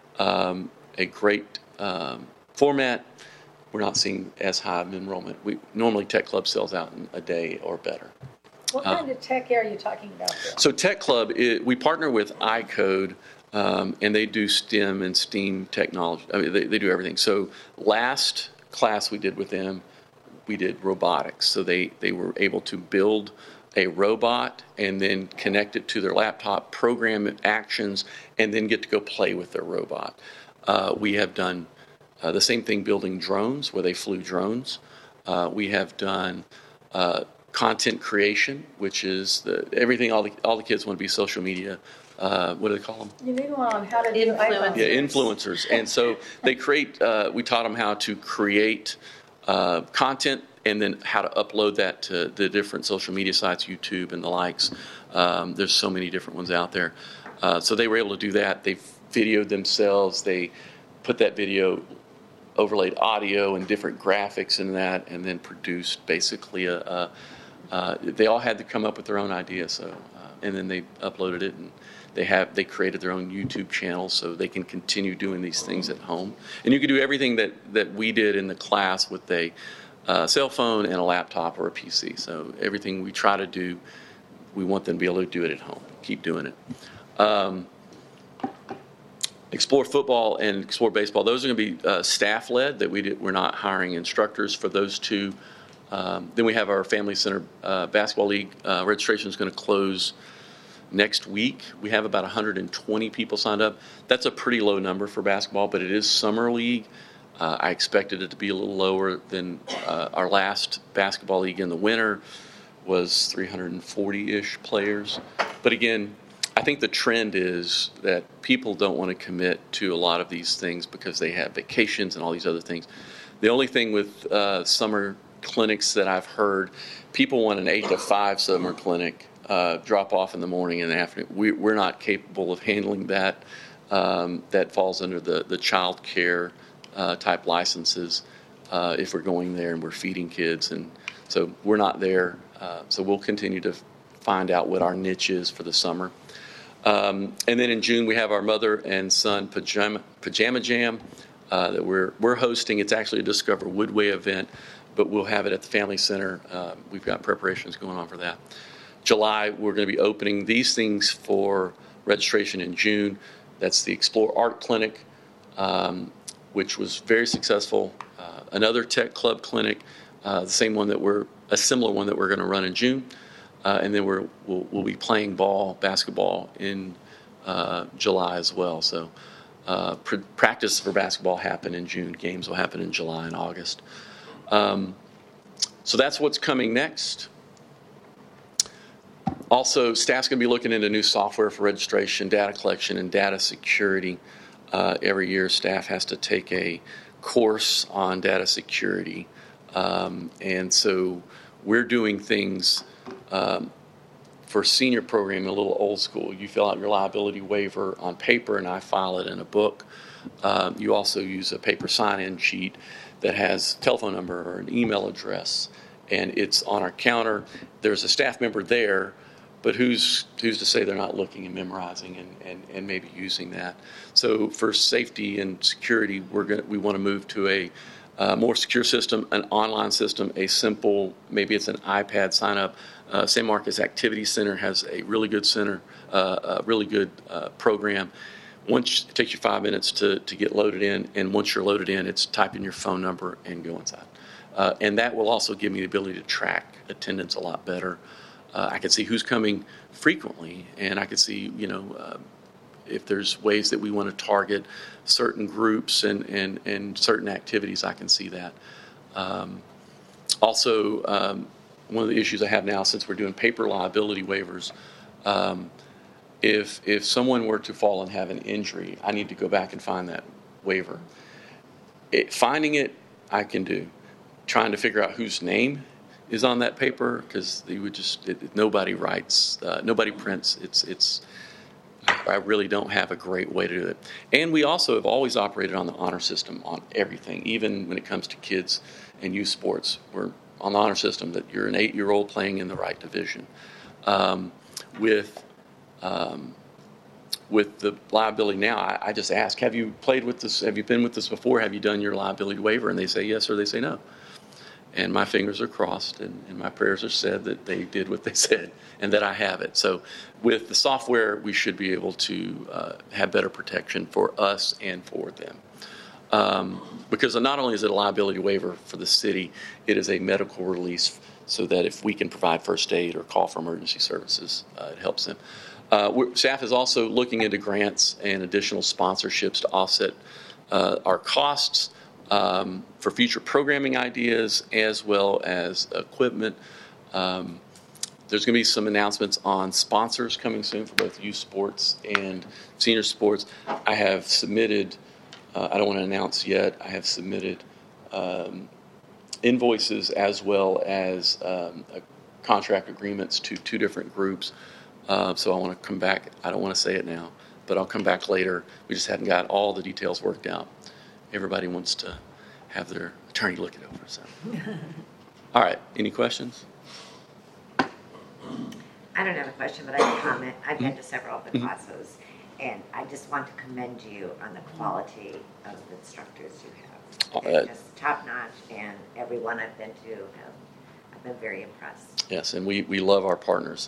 a great format. We're not seeing as high of enrollment. Normally Tech Club sells out in a day or better. What kind of tech are you talking about there? So Tech Club, we partner with iCode, and they do STEM and STEAM technology. I mean, they do everything. So last class we did with them, we did robotics. So they were able to build a robot and then connect it to their laptop, program actions, and then get to go play with their robot. We have done the same thing building drones, where they flew drones. We have done content creation, which is everything all the kids want to be social media. What do they call them? You need one on how to do iPhones. Yeah, influencers. And so they create, we taught them how to create content and then how to upload that to the different social media sites, YouTube and the likes. There's so many different ones out there. So they were able to do that. They videoed themselves. They put that video, overlaid audio and different graphics in that, and then produced basically they all had to come up with their own idea. So, and then they uploaded it, and they created their own YouTube channel so they can continue doing these things at home. And you can do everything that we did in the class with a cell phone and a laptop or a PC. So everything we try to do, we want them to be able to do it at home. Keep doing it. Explore Football and Explore Baseball, those are going to be staff-led. We're not hiring instructors for those two. Then we have our Family Center Basketball League. Registration is going to close next week. We have about 120 people signed up. That's a pretty low number for basketball, but it is summer league. I expected it to be a little lower than our last basketball league in the winter was 340-ish players. But again, I think the trend is that people don't want to commit to a lot of these things because they have vacations and all these other things. The only thing with summer clinics that I've heard, people want an 8 to 5 summer clinic, drop off in the morning and the afternoon. We're not capable of handling that. That falls under the child care type licenses if we're going there and we're feeding kids. And so we're not there. So we'll continue to find out what our niche is for the summer. And then in June, we have our mother and son pajama jam that we're hosting. It's actually a Discover Woodway event, but we'll have it at the Family Center. We've got preparations going on for that. July, we're going to be opening these things for registration in June. That's the Explore Art Clinic, which was very successful. Another Tech Club clinic, a similar one that we're going to run in June. And then we'll be playing basketball in July as well. So practice for basketball happen in June. Games will happen in July and August. So that's what's coming next. Also, staff's going to be looking into new software for registration, data collection, and data security. Every year, staff has to take a course on data security. And so we're doing things for senior programming a little old school. You fill out your liability waiver on paper, and I file it in a book. You also use a paper sign-in sheet that has telephone number or an email address, and it's on our counter. There's a staff member there, but who's to say they're not looking and memorizing and maybe using that? So for safety and security, we want to move to a more secure system, an online system, a simple, maybe it's an iPad sign up. San Marcos Activity Center has a really good program. Once it takes you 5 minutes to get loaded in, and once you're loaded in, it's type in your phone number and go inside. And that will also give me the ability to track attendance a lot better. I can see who's coming frequently, and I can see, if there's ways that we want to target certain groups and certain activities, I can see that. Also, one of the issues I have now, since we're doing paper liability waivers, if someone were to fall and have an injury, I need to go back and find that waiver. Finding it, I can do. Trying to figure out whose name is on that paper, because nobody writes, nobody prints. I really don't have a great way to do it. And we also have always operated on the honor system on everything, even when it comes to kids and youth sports. We're on the honor system that you're an 8-year-old playing in the right division. With the liability now, I just ask, have you played with this? Have you been with this before? Have you done your liability waiver? And they say yes or they say no. And my fingers are crossed and my prayers are said that they did what they said and that I have it. So with the software, we should be able to have better protection for us and for them. Because not only is it a liability waiver for the city, it is a medical release so that if we can provide first aid or call for emergency services, it helps them. Staff is also looking into grants and additional sponsorships to offset our costs for future programming ideas as well as equipment. There's going to be some announcements on sponsors coming soon for both youth sports and senior sports. I have submitted, I don't want to announce yet, I have submitted invoices as well as contract agreements to 2 different groups. So I want to come back. I don't want to say it now, but I'll come back later. We just hadn't got all the details worked out. Everybody wants to have their attorney look it over. So, all right. Any questions? I don't have a question, but I have a comment. I've been to several of the classes, and I just want to commend you on the quality of the instructors you have. They're just top notch, and everyone I've been to I've been very impressed. Yes, and we love our partners.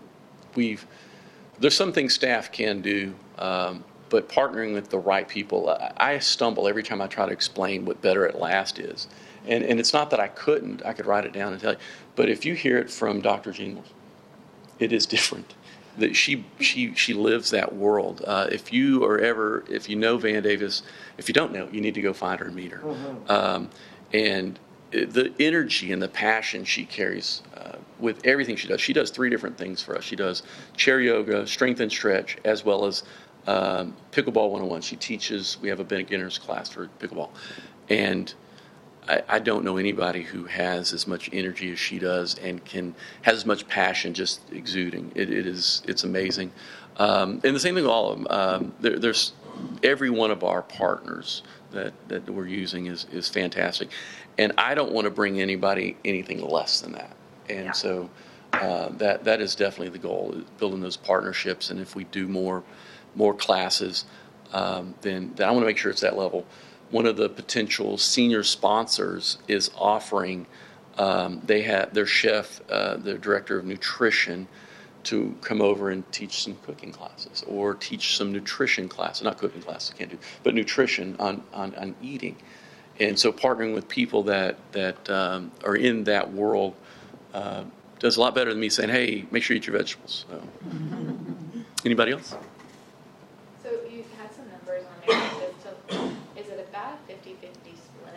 There's some things staff can do, but partnering with the right people, I stumble every time I try to explain what Better at Last is. And it's not that I couldn't. I could write it down and tell you. But if you hear it from Dr. Jingles, it is different. That she lives that world. If you know Van Davis, if you don't know, you need to go find her and meet her. Mm-hmm. And the energy and the passion she carries with everything she does. She does 3 different things for us. She does chair yoga, strength and stretch, as well as pickleball 101. She teaches, we have a beginner's class for pickleball. And I don't know anybody who has as much energy as she does and has as much passion just exuding. It's amazing. And the same thing with all of them. There's every one of our partners that we're using is fantastic. And I don't want to bring anybody anything less than that. And so that is definitely the goal, is building those partnerships. And if we do more classes, then I want to make sure it's that level. One of the potential senior sponsors is offering, they have their chef, their director of nutrition, to come over and teach some cooking classes or teach some nutrition classes, not cooking classes, can't do, but nutrition on eating. And so partnering with people that are in that world does a lot better than me saying, hey, make sure you eat your vegetables. So. Anybody else? So you had some numbers on there. Is it about a 50-50 split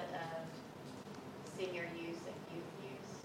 of senior use and youth use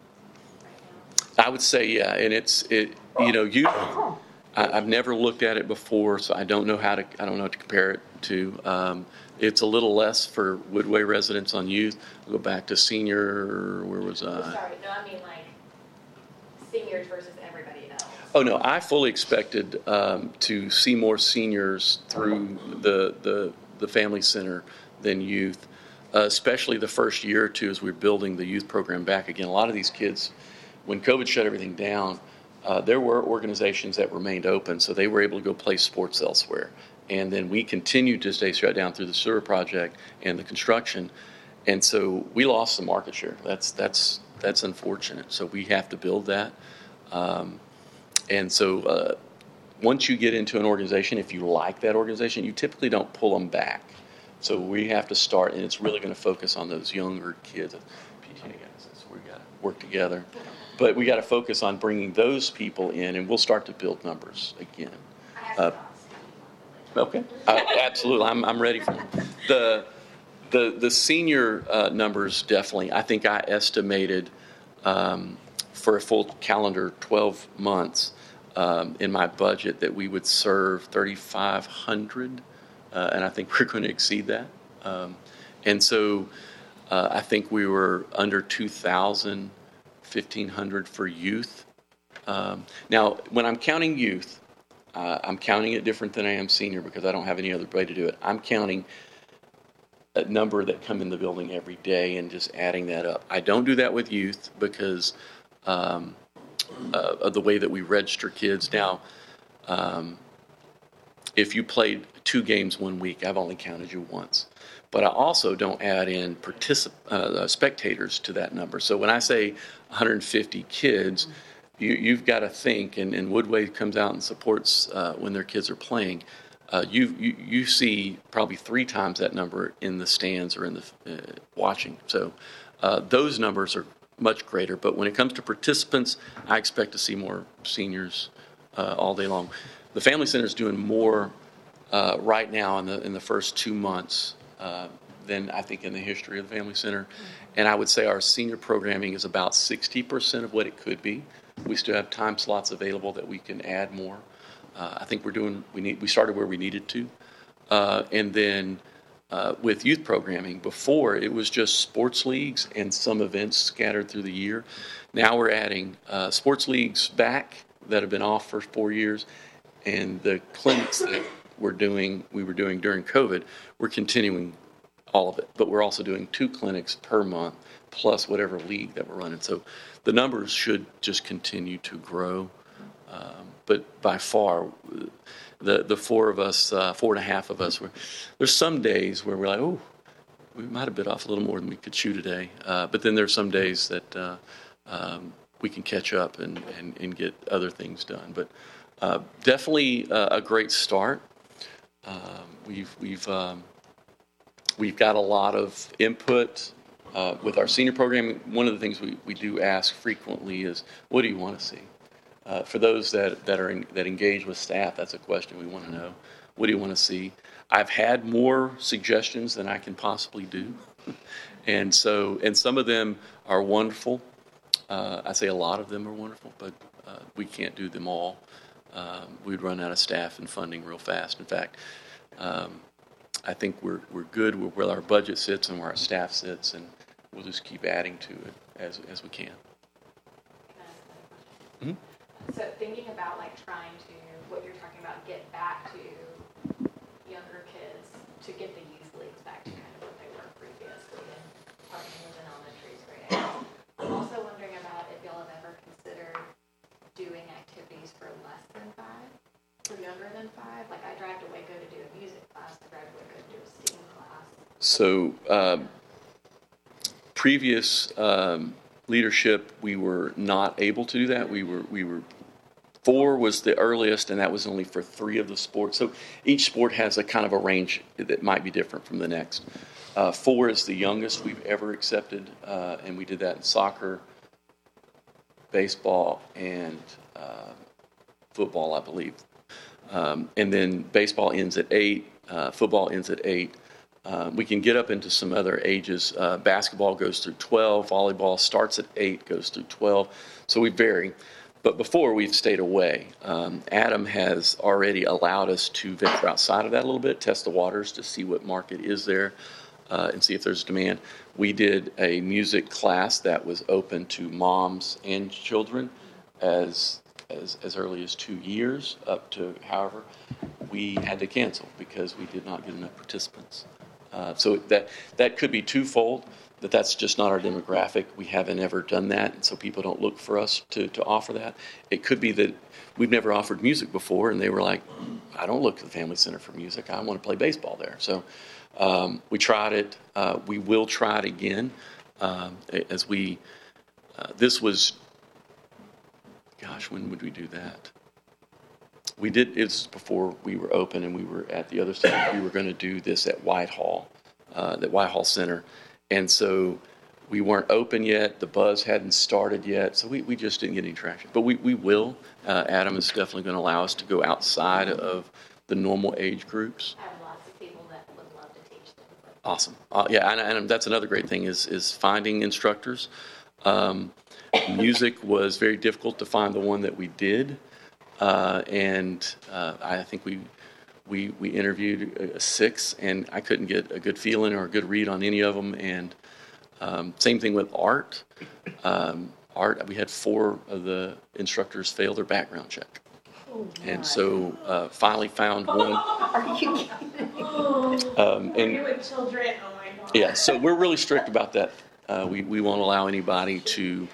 right now? I would say, yeah. And youth, I've never looked at it before, so I don't know what to compare it to. It's a little less for Woodway residents on youth. I'll go back to senior, where was I? Oh, sorry, no, I mean like seniors versus everybody else. Oh, no, I fully expected to see more seniors through the the family center than youth, especially the first year or two as we're building the youth program back again. A lot of these kids, when COVID shut everything down, there were organizations that remained open, so they were able to go play sports elsewhere. And then we continued to stay shut down through the sewer project and the construction. And so we lost some market share. That's unfortunate. So we have to build that. And so once you get into an organization, if you like that organization, you typically don't pull them back. So we have to start, and it's really going to focus on those younger kids. PTA guys, so we got to work together. But we got to focus on bringing those people in, and we'll start to build numbers again. Okay, absolutely. I'm ready for it. The senior numbers, definitely. I think I estimated for a full calendar 12 months in my budget that we would serve 3,500, and I think we're going to exceed that. And so I think we were under 2,000, 1,500 for youth. Now, when I'm counting youth, I'm counting it different than I am senior because I don't have any other way to do it. I'm counting a number that come in the building every day and just adding that up. I don't do that with youth because of the way that we register kids. Now, if you played 2 games 1 week, I've only counted you once. But I also don't add in spectators to that number. So when I say 150 kids, you've got to think, and Woodway comes out and supports when their kids are playing. You see probably 3 times that number in the stands or in the watching. So those numbers are much greater. But when it comes to participants, I expect to see more seniors all day long. The Family Center is doing more right now in the first 2 months than I think in the history of the Family Center. And I would say our senior programming is about 60% of what it could be. We still have time slots available that we can add more. I think we started where we needed to. And then with youth programming, before it was just sports leagues and some events scattered through the year. Now we're adding sports leagues back that have been off for 4 years, and the clinics that we were doing during COVID, we're continuing all of it. But we're also doing 2 clinics per month plus whatever league that we're running. So the numbers should just continue to grow. But by far, the 4 of us, 4.5 of us, there's some days where we're like, oh, we might have bit off a little more than we could chew today. But then there's some days that we can catch up and get other things done. But definitely a great start. We've got a lot of input with our senior programming. One of the things we do ask frequently is, what do you want to see? For those that engage with staff, that's a question we want to know. What do you want to see? I've had more suggestions than I can possibly do, and some of them are wonderful. I say a lot of them are wonderful, but we can't do them all. We'd run out of staff and funding real fast. In fact, I think we're good with where our budget sits and where our staff sits, and we'll just keep adding to it as we can. Mm-hmm. So thinking about like trying to, what you're talking about, get back to younger kids, to get the youth leagues back to kind of what they were previously and partnering with an elementary grade. I'm also wondering about if y'all have ever considered doing activities for less than 5, for younger than 5. Like I drive to Waco to do a music class, I drive to Waco to do a STEAM class. So previous leadership, we were not able to do that. We were 4 was the earliest, and that was only for 3 of the sports. So each sport has a kind of a range that might be different from the next. 4 is the youngest we've ever accepted, and we did that in soccer, baseball, and football, I believe. And then baseball ends at 8, football ends at 8. We can get up into some other ages. Basketball goes through 12. Volleyball starts at 8, goes through 12. So we vary. But before, we've stayed away. Adam has already allowed us to venture outside of that a little bit, test the waters to see what market is there and see if there's demand. We did a music class that was open to moms and children as early as 2 years, up to however. we had to cancel because we did not get enough participants. So that could be twofold, that that's just not our demographic. We haven't ever done that, and so people don't look for us to offer that. It could be that we've never offered music before, and they were like, I don't look to the Family Center for music. I want to play baseball there. So we tried it. We will try it again. This was, gosh, when would we do that? We did, it was before we were open and we were at the other side. We were going to do this at Whitehall, the Whitehall Center. And so we weren't open yet. The buzz hadn't started yet. So we just didn't get any traction. But we will. Adam is definitely going to allow us to go outside of the normal age groups. I have lots of people that would love to teach them. Awesome. Yeah, and that's another great thing is finding instructors. Music was very difficult to find the one that we did. And I think we interviewed 6, and I couldn't get a good feeling or a good read on any of them. And same thing with art. Art, we had 4 of the instructors fail their background check. Oh, and so finally found one. Are you kidding? Working with children, oh my God. Yeah, so we're really strict about that. We won't allow anybody to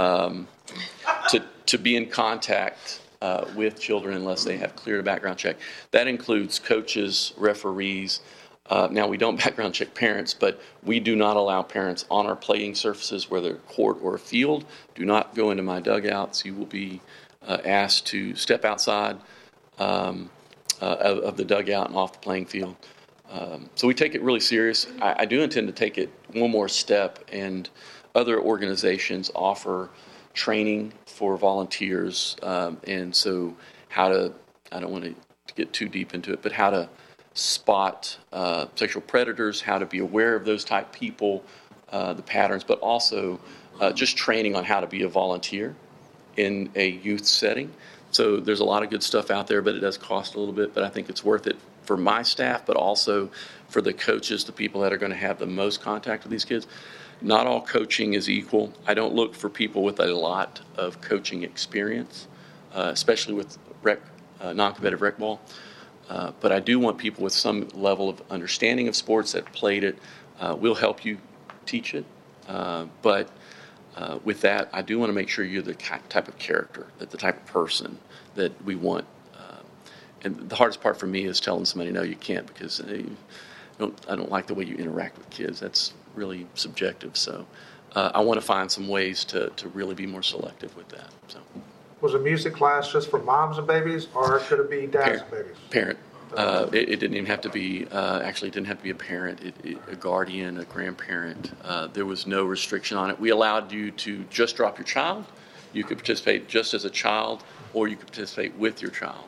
be in contact with children unless they have cleared a background check. That includes coaches, referees. Now, we don't background check parents, but we do not allow parents on our playing surfaces, whether court or field. Do not go into my dugouts. You will be asked to step outside of the dugout and off the playing field. So we take it really serious. I do intend to take it one more step, and other organizations offer training for volunteers, and so how to, I don't want to get too deep into it, but how to spot sexual predators, how to be aware of those type people, the patterns, but also just training on how to be a volunteer in a youth setting. So there's a lot of good stuff out there, but it does cost a little bit, but I think it's worth it for my staff, but also for the coaches, the people that are going to have the most contact with these kids. Not all coaching is equal. I don't look for people with a lot of coaching experience, especially with non-competitive rec ball. But I do want people with some level of understanding of sports that played it. We'll help you teach it. But with that, I do want to make sure you're the type of character, that the type of person that we want. And the hardest part for me is telling somebody, no, you can't, because I don't like the way you interact with kids. That's really subjective. So I want to find some ways to really be more selective with that. So. Was a music class just for moms and babies, or could it be dads and babies? Parent. It didn't even have to be, actually it didn't have to be a parent, a guardian, a grandparent. There was no restriction on it. We allowed you to just drop your child. You could participate just as a child, or you could participate with your child.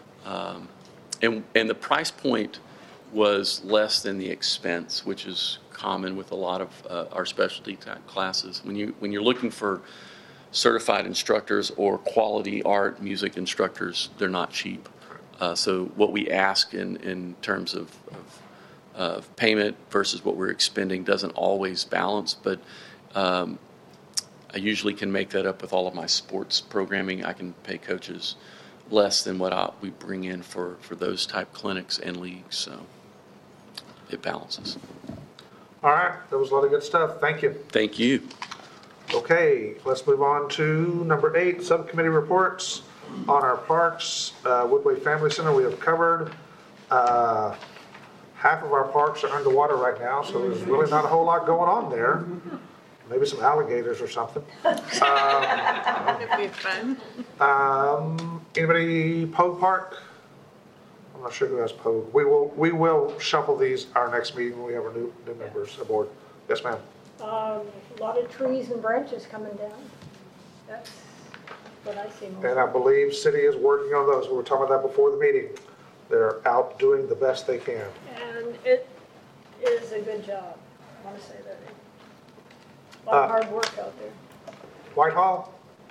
And the price point was less than the expense, which is common with a lot of our specialty type classes. When you're looking for certified instructors or quality art music instructors, they're not cheap. So what we ask in terms of payment versus what we're expending doesn't always balance, but I usually can make that up with all of my sports programming. I can pay coaches less than what we bring in for those type clinics and leagues, so it balances. All right, that was a lot of good stuff. Thank you. Thank you. Okay, let's move on to number 8, subcommittee reports on our parks. Woodway Family Center we have covered. Half of our parks are underwater right now, so there's really not a whole lot going on there. Maybe some alligators or something. It'd be fun. Anybody Pogue Park? I'm not sure who has Pogue. We will shuffle these our next meeting when we have our new members aboard. Yes, ma'am. A lot of trees and branches coming down. That's what I see. And I believe city is working on those. We were talking about that before the meeting. They're out doing the best they can. And it is a good job. I want to say that. A lot of hard work out there. Whitehall?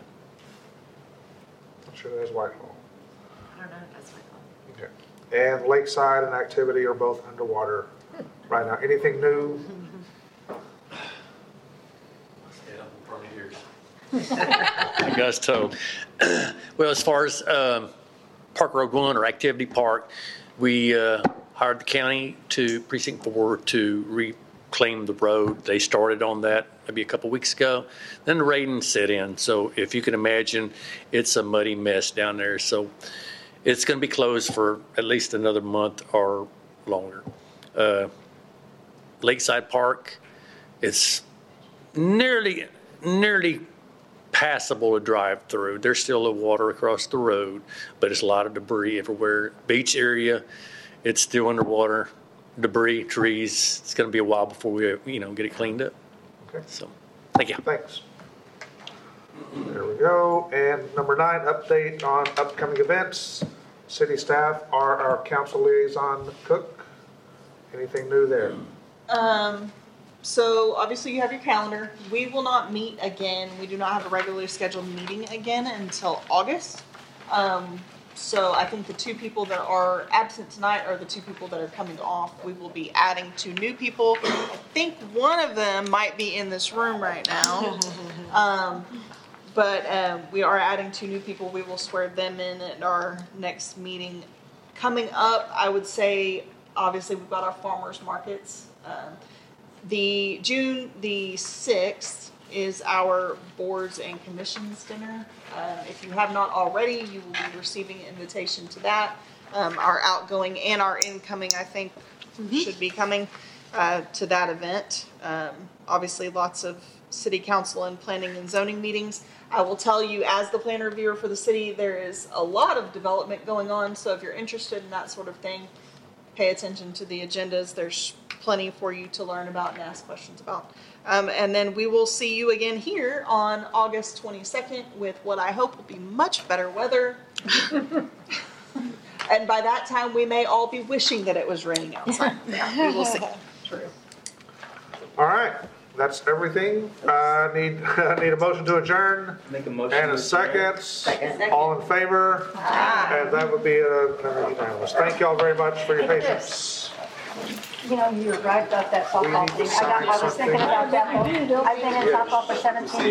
I'm sure there's Whitehall. I don't know if that's Whitehall. Okay. And Lakeside and Activity are both underwater right now. Anything new? I got told. Well, as far as Park Road 1 or Activity Park, We hired the county to Precinct 4 to reclaim the road. They started on that maybe a couple weeks ago. Then the rain set in. So if you can imagine, it's a muddy mess down there. So it's going to be closed for at least another month or longer. Lakeside Park, it's nearly passable to drive through. There's still a water across the road, but it's a lot of debris everywhere. Beach area, it's still underwater. Debris, trees. It's going to be a while before we, get it cleaned up. Okay. So, thank you. Thanks. There we go. And number 9, update on upcoming events. City staff are our council liaison Cook. Anything new there? So obviously you have your calendar. We will not meet again. We do not have a regularly scheduled meeting again until August. So I think the 2 people that are absent tonight are the 2 people that are coming off. We will be adding 2 new people. I think one of them might be in this room right now. But we are adding 2 new people. We will swear them in at our next meeting. Coming up, I would say, obviously we've got our farmers markets. The June the 6th is our boards and commissions dinner. If you have not already, you will be receiving an invitation to that. Our outgoing and our incoming, I think, should be coming to that event. Obviously, lots of city council and planning and zoning meetings. I will tell you, as the planner reviewer for the city, there is a lot of development going on. So if you're interested in that sort of thing, pay attention to the agendas. There's plenty for you to learn about and ask questions about. And then we will see you again here on August 22nd with what I hope will be much better weather. And by that time, we may all be wishing that it was raining outside. Yeah, we will see. True. All right. That's everything. Need a motion to adjourn. Make a motion. And a second. All in favor? And that would be unanimous. Thank you all very much for your patience. You're right about that softball thing. I was thinking about that. I've been in softball for 17 years.